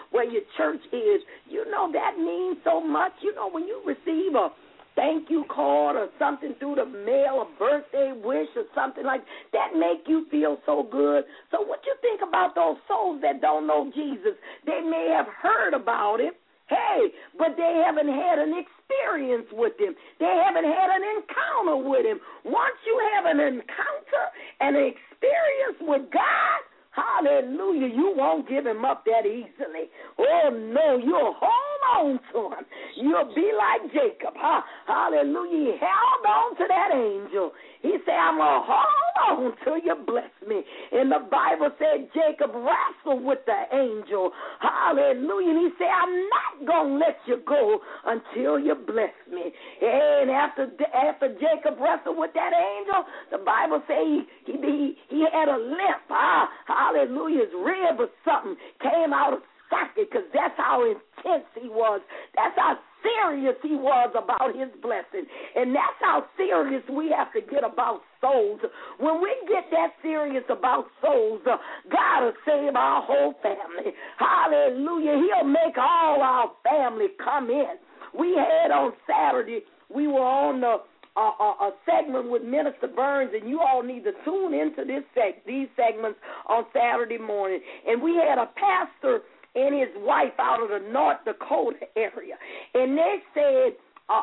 is, you know, that means so much. You know, when you receive a thank you card or something through the mail, a birthday wish or something like that, make you feel so good. So what you think about those souls that don't know Jesus? They may have heard about him, but they haven't had an experience with him. They haven't had an encounter with him. Once you have an encounter and an experience with God, hallelujah, you won't give him up that easily. Oh, no, you'll hold on to him. You'll be like Jacob. Hallelujah. He held on to that angel. He said, I'm going to hold on till you bless me. And the Bible said Jacob wrestled with the angel. Hallelujah. And he said, I'm not going to let you go until you bless me. And after Jacob wrestled with that angel, the Bible said he had a limp. Hallelujah. His rib or something came out of socket because that's how intense he was. That's how serious he was about his blessing. And that's how serious we have to get about souls. When we get that serious about souls, God will save our whole family. Hallelujah. He'll make all our family come in. We had on Saturday, we were on a segment with Minister Burns, and you all need to tune into these segments on Saturday morning. And we had a pastor and his wife wife out of the North Dakota area, and they said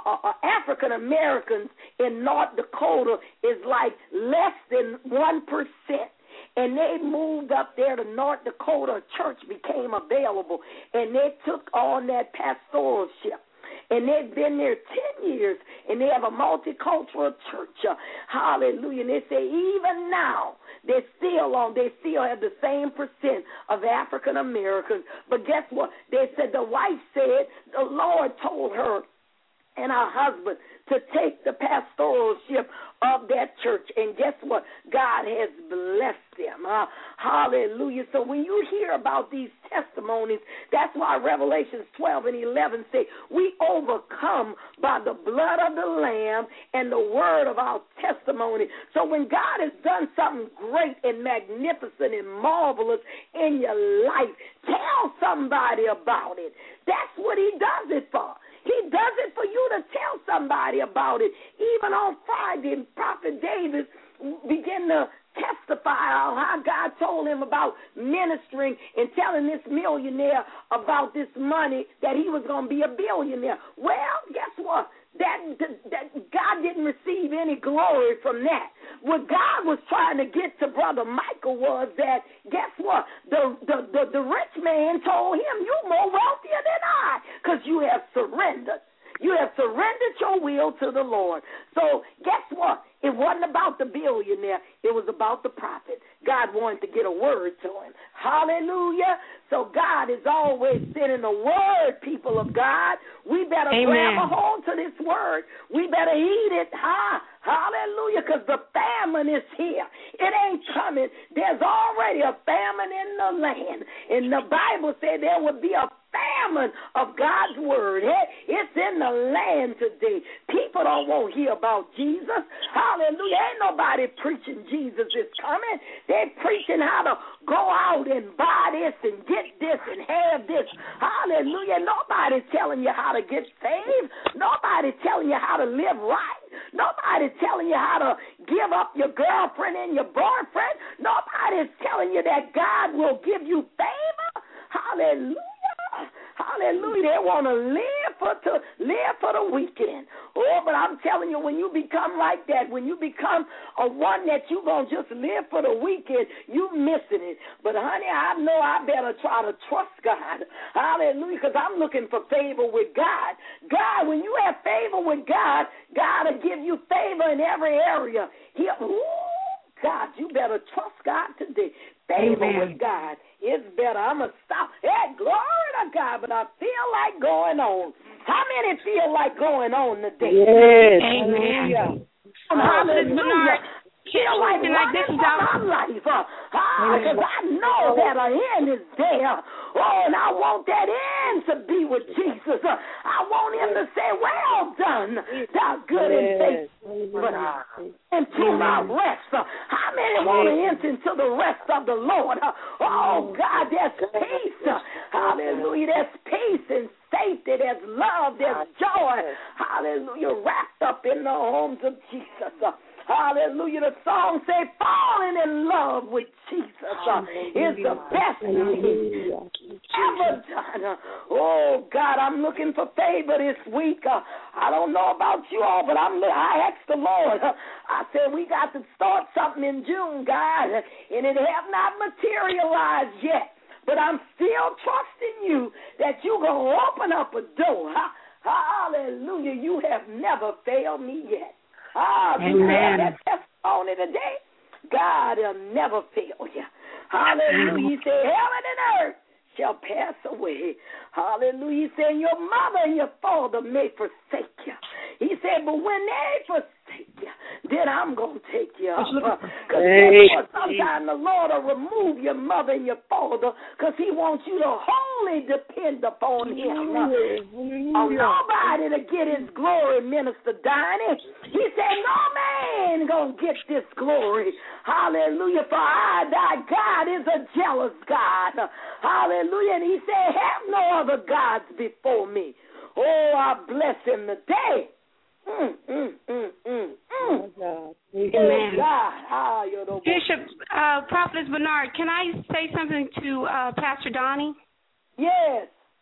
African Americans in North Dakota is like less than 1%. And they moved up there to North Dakota. A church became available, and they took on that pastoralship. And they've been there 10 years, and they have a multicultural church. Hallelujah. And they say even now, they still have the same percent of African Americans. But guess what? They said the wife said the Lord told her and her husband to take the pastoralship of that church. And guess what? God has blessed them. Hallelujah. So when you hear about these testimonies, that's why Revelations 12 and 11 say, we overcome by the blood of the Lamb and the word of our testimony. So when God has done something great and magnificent and marvelous in your life, tell somebody about it. That's what he does it for. He does it for you to tell somebody about it. Even on Friday, Prophet Davis began to testify how God told him about ministering and telling this millionaire about this money that he was going to be a billionaire. Well, guess what? That God didn't receive any glory from that. What God was trying to get to Brother Michael was that, guess what? The rich man told him, you're more wealthier than I because you have surrendered. You have surrendered your will to the Lord. So guess what? It wasn't about the billionaire. It was about the prophet. God wanted to get a word to him. Hallelujah. So God is always sending a word, people of God. We better grab a hold to this word. We better eat it. Hallelujah, because the famine is here. It ain't coming. There's already a famine in the land. And the Bible said there would be a famine of God's word. It's in the land today. People don't want to hear about Jesus. Hallelujah. Ain't nobody preaching Jesus is coming. They're preaching how to go out and buy this and get this and have this. Hallelujah. Nobody's telling you how to get saved. Nobody's telling you how to live right. Nobody's telling you how to give up your girlfriend and your boyfriend. Nobody's telling you that God will give you favor. Hallelujah. Hallelujah. They want to live for the weekend. Oh, but I'm telling you, when you become like that, when you become a one that you're going to just live for the weekend, you missing it. But, honey, I know I better try to trust God. Hallelujah, because I'm looking for favor with God. God, when you have favor with God, God will give you favor in every area. God, you better trust God today. Favor with God. It's better. I'm going to stop. Hey, glory to God, but I feel like going on. How many feel like going on today? Yes. Amen. Hallelujah. Feel like running for my life. Because I know that an end is there. Oh, and I want that end to be with Jesus. I want him to say, well done, thou good and faithful. Into my rest. How many want to enter into the rest of the Lord? Oh, God, there's peace. Hallelujah. There's peace and safety. There's love. There's joy. Hallelujah. Wrapped up in the arms of Jesus. Hallelujah. The song say, falling in love with Jesus is the best thing ever done. Oh, God, I'm looking for favor this week. I don't know about you all, but I asked the Lord. I said, we got to start something in June, God, and it have not materialized yet. But I'm still trusting you that you're going to open up a door. Hallelujah. You have never failed me yet. You have that testimony today. God will never fail you. Hallelujah. He said, heaven and earth shall pass away. Hallelujah. He said, your mother and your father may forsake you. He said, but when they forsake you, then I'm going to take you up. Because sometimes the Lord will remove your mother and your father because he wants you to wholly depend upon him. Nobody to get his glory, Minister Donnie. He said, no man going to get this glory. Hallelujah. For thy God is a jealous God. Hallelujah. And he said, have no other gods before me. Oh, I bless him today. Amen. Bishop, Prophetess Bernard, can I say something to Pastor Donnie? Yes.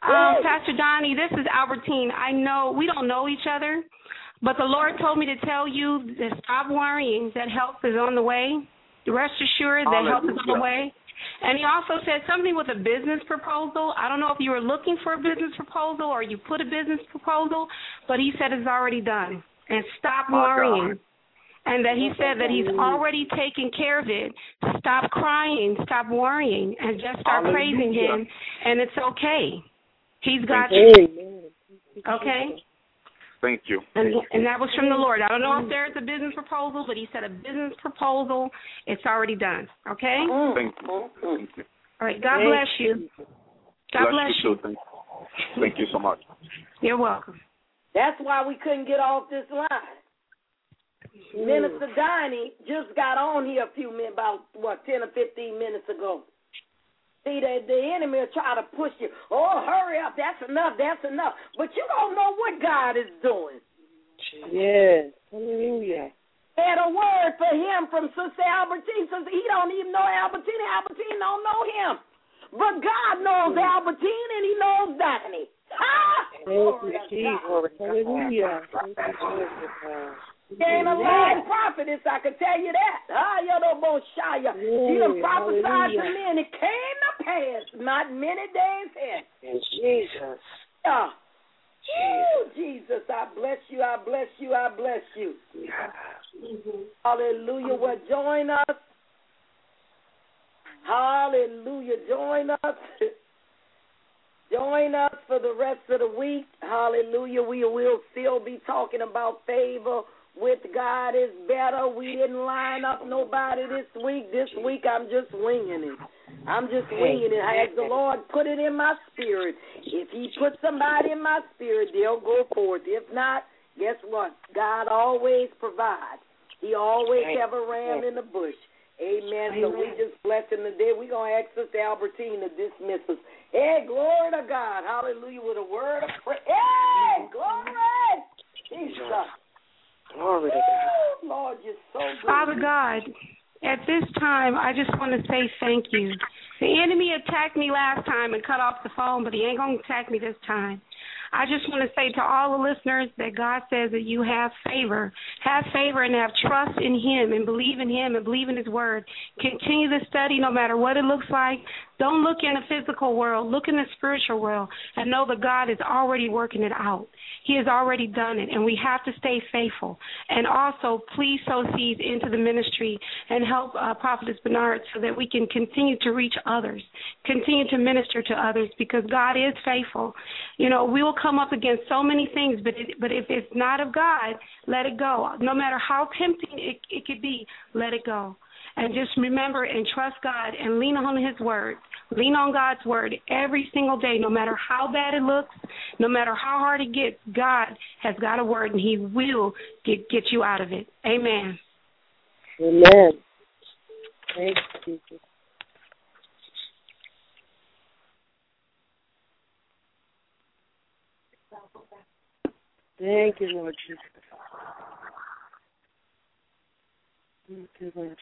Pastor Donnie, this is Albertine. I know we don't know each other, but the Lord told me to tell you to stop worrying, that help is on the way. Rest assured that help is on the way. And he also said something with a business proposal. I don't know if you were looking for a business proposal or you put a business proposal, but he said it's already done. And stop worrying. And that he said that he's already taken care of it. Stop crying, stop worrying, and just start praising him, and it's okay. He's got you. Okay? Thank you. And that was from the Lord. I don't know if there's a business proposal, but he said a business proposal, it's already done. Okay? Thank you. Thank you. All right. God bless you. God bless you. Thank you so much. You're welcome. That's why we couldn't get off this line. Minister Donnie just got on here about 10 or 15 minutes ago. See, the enemy will try to push you. Oh, hurry up. That's enough. But you don't know what God is doing. Yes. Hallelujah. Had a word for him from Sister Albertine. Says he don't even know Albertine. Albertine don't know him. But God knows Albertine and he knows Donnie. Thank you, Jesus. Hallelujah. Thank you, Jesus. He ain't a lying prophetess, I can tell you that. She done prophesied to me, and it came to pass not many days hence. Jesus. Jesus, I bless you, I bless you, I bless you. Hallelujah. Well, join us. Hallelujah. Join us. Join us for the rest of the week. Hallelujah. We will still be talking about favor with God is better. We didn't line up nobody this week. This week I'm just winging it. As the Lord put it in my spirit. If he put somebody in my spirit, they'll go forth. If not, guess what? God always provides. He always have a ram in the bush. Amen. So we just bless him today. We're going to ask Sister Albertine to dismiss us. Hey, glory to God. Hallelujah. With a word of prayer. Hey, glory. Jesus. Glory to God. Lord, you're so good. Father God, at this time, I just want to say thank you. The enemy attacked me last time and cut off the phone, but he ain't going to attack me this time. I just want to say to all the listeners that God says that you have favor. Have favor and have trust in him and believe in him and believe in his word. Continue to study no matter what it looks like. Don't look in the physical world. Look in the spiritual world and know that God is already working it out. He has already done it, and we have to stay faithful. And also, please sow seeds into the ministry and help Prophetess Bernard so that we can continue to reach others, continue to minister to others, because God is faithful. You know, we will come up against so many things, but if it's not of God, let it go. No matter how tempting it could be, let it go. And just remember and trust God and lean on his word. Lean on God's word every single day, no matter how bad it looks, no matter how hard it gets. God has got a word, and he will get you out of it. Amen. Amen. Thank you, Jesus. Thank you, Lord Jesus. Thank you, Lord Jesus.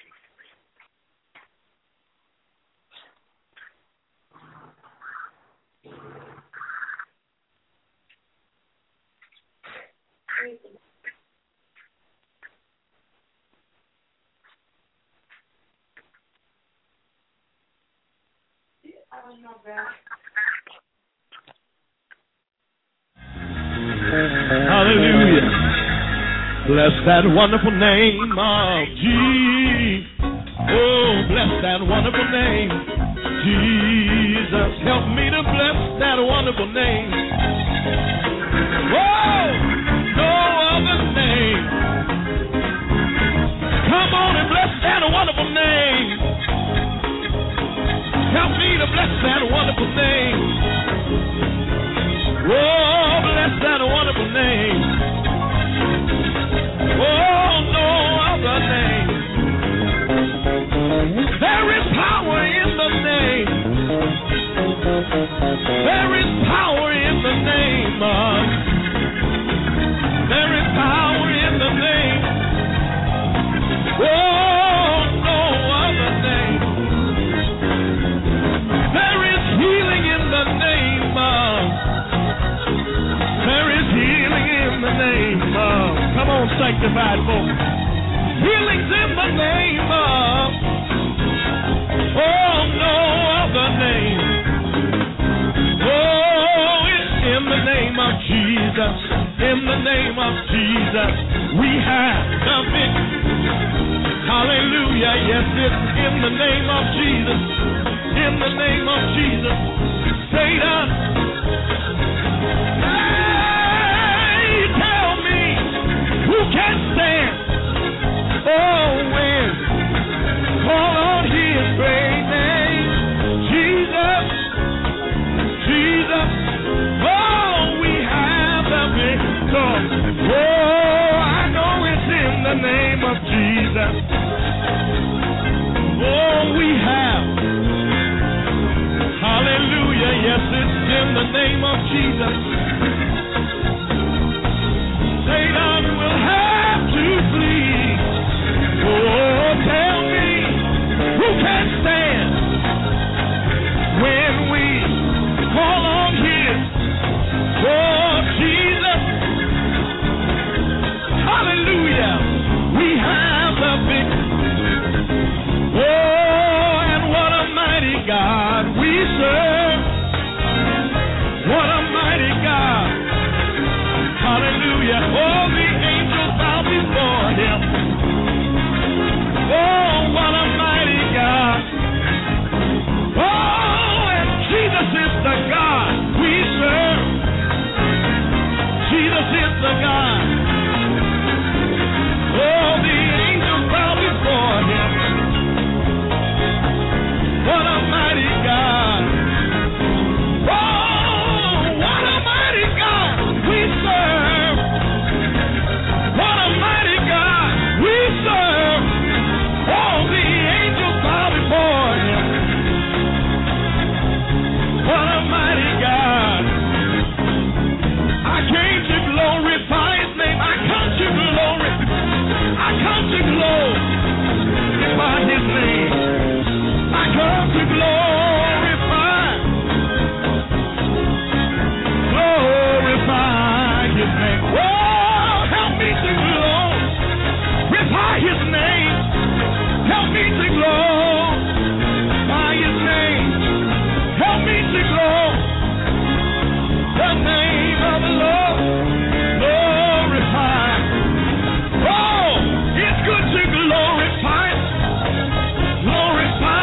Hallelujah. Bless that wonderful name of Jesus. Oh, bless that wonderful name. Jesus, help me to bless that wonderful name. Oh, no other name. Come on and bless that wonderful name. Help me to bless that wonderful name. Oh, bless that wonderful name. Oh, no other name. There is power in the name. There is power in the name. There is power in the name. Oh, no other name. There is healing in the sanctified folk. Healing's in the name of, oh, no other name. Oh, it's in the name of Jesus. In the name of Jesus, we have the victory. Hallelujah. Yes, it's in the name of Jesus. In the name of Jesus. Satan, hey, tell me who can stand? Oh, when call on his great name, Jesus, Jesus. Oh, we have the victory. Oh, I know it's in the name of Jesus. Oh, we have. Hallelujah. Yes, it's in the name of Jesus. Satan will have to flee. Oh, tell me who can stand when we call on his, oh, Jesus. Hallelujah. We have the victory. Oh, and what a mighty God we serve. What a mighty God. Hallelujah. All the angels bow before him. Oh, what a mighty God. Oh, and Jesus is the God we serve. Jesus is the God. Oh, the angels bow before him. What a mighty God. Oh, what a mighty God we serve. What a mighty God we serve. Oh, the angels bow before him. What a mighty God. I came to glorify his name. I come to glorify. I come to glorify his name. I come to glorify his name. Oh, help me to glorify his name. Help me to glorify his name. Help me to glorify the name of the Lord. Glorify. Oh, it's good to glorify. Glorify.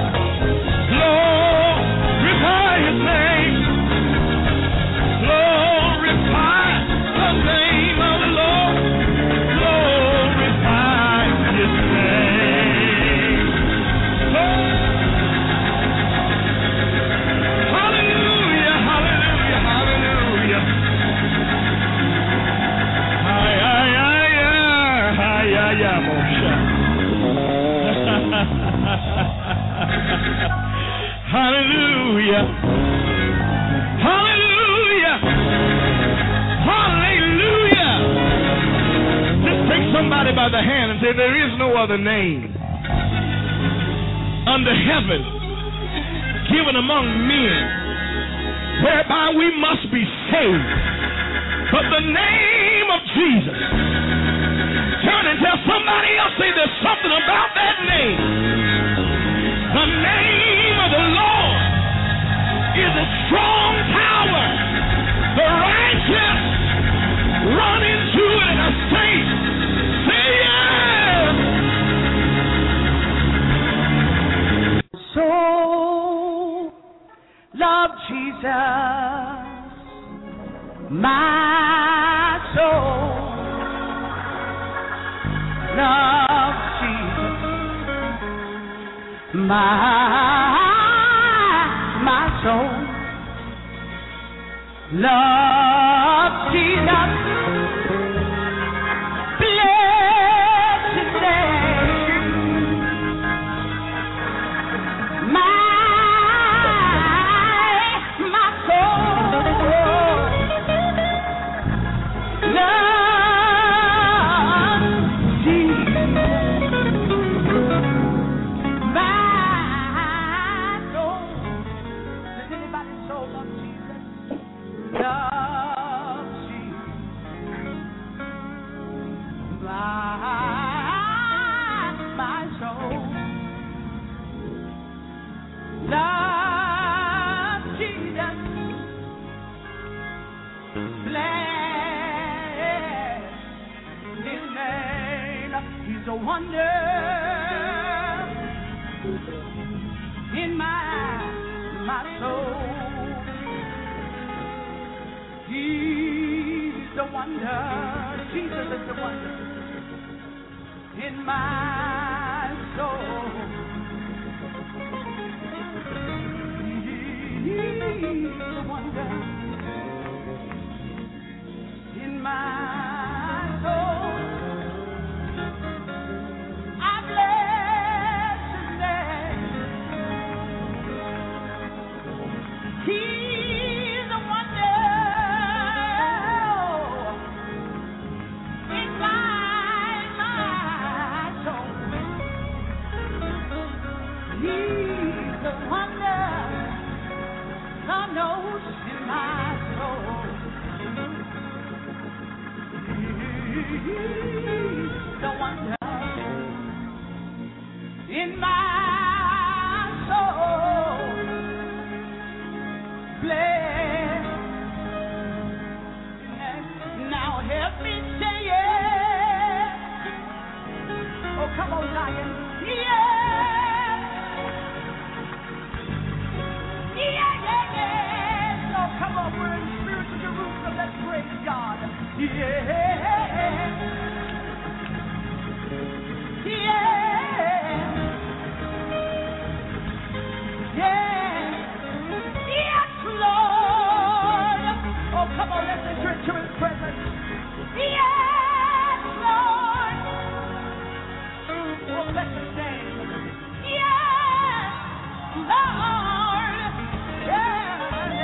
Glorify his name. Glorify the name of the Lord. Glorify his name. Hallelujah, hallelujah, hallelujah. Hallelujah. Hallelujah. Hallelujah. Just take somebody by the hand and say, there is no other name under heaven given among men whereby we must be saved but the name of Jesus. Turn and tell somebody else, say there's something about that name. The name of the Lord is a strong tower. The righteous run into it and are safe. Say yes. So love Jesus, my soul. Love Jesus, my soul. Love Jesus, bless his name. My soul. Love Jesus, my soul. Does anybody's soul love Jesus? Love Jesus. a wonder in my soul. He's the wonder. Jesus is the wonder in my soul. He's the wonder in my soul. I bless His name. He's the wonder in my soul. He's the wonder God knows in my soul. The wonder in my soul. Bless. Now help me say yes. Oh, come on, Zion. Yes. Yeah. Oh, come on, we're in spiritual Jerusalem. Let's praise God. Yeah. Come on, let's enter into His presence. Yes, Lord. Oh, bless His name. Yes, Lord. Yeah,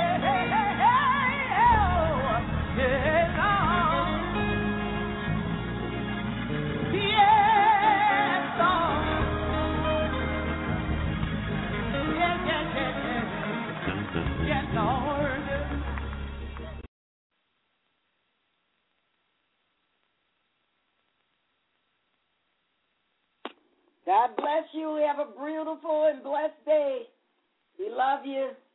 Yes, Lord. God bless you. Have a beautiful and blessed day. We love you.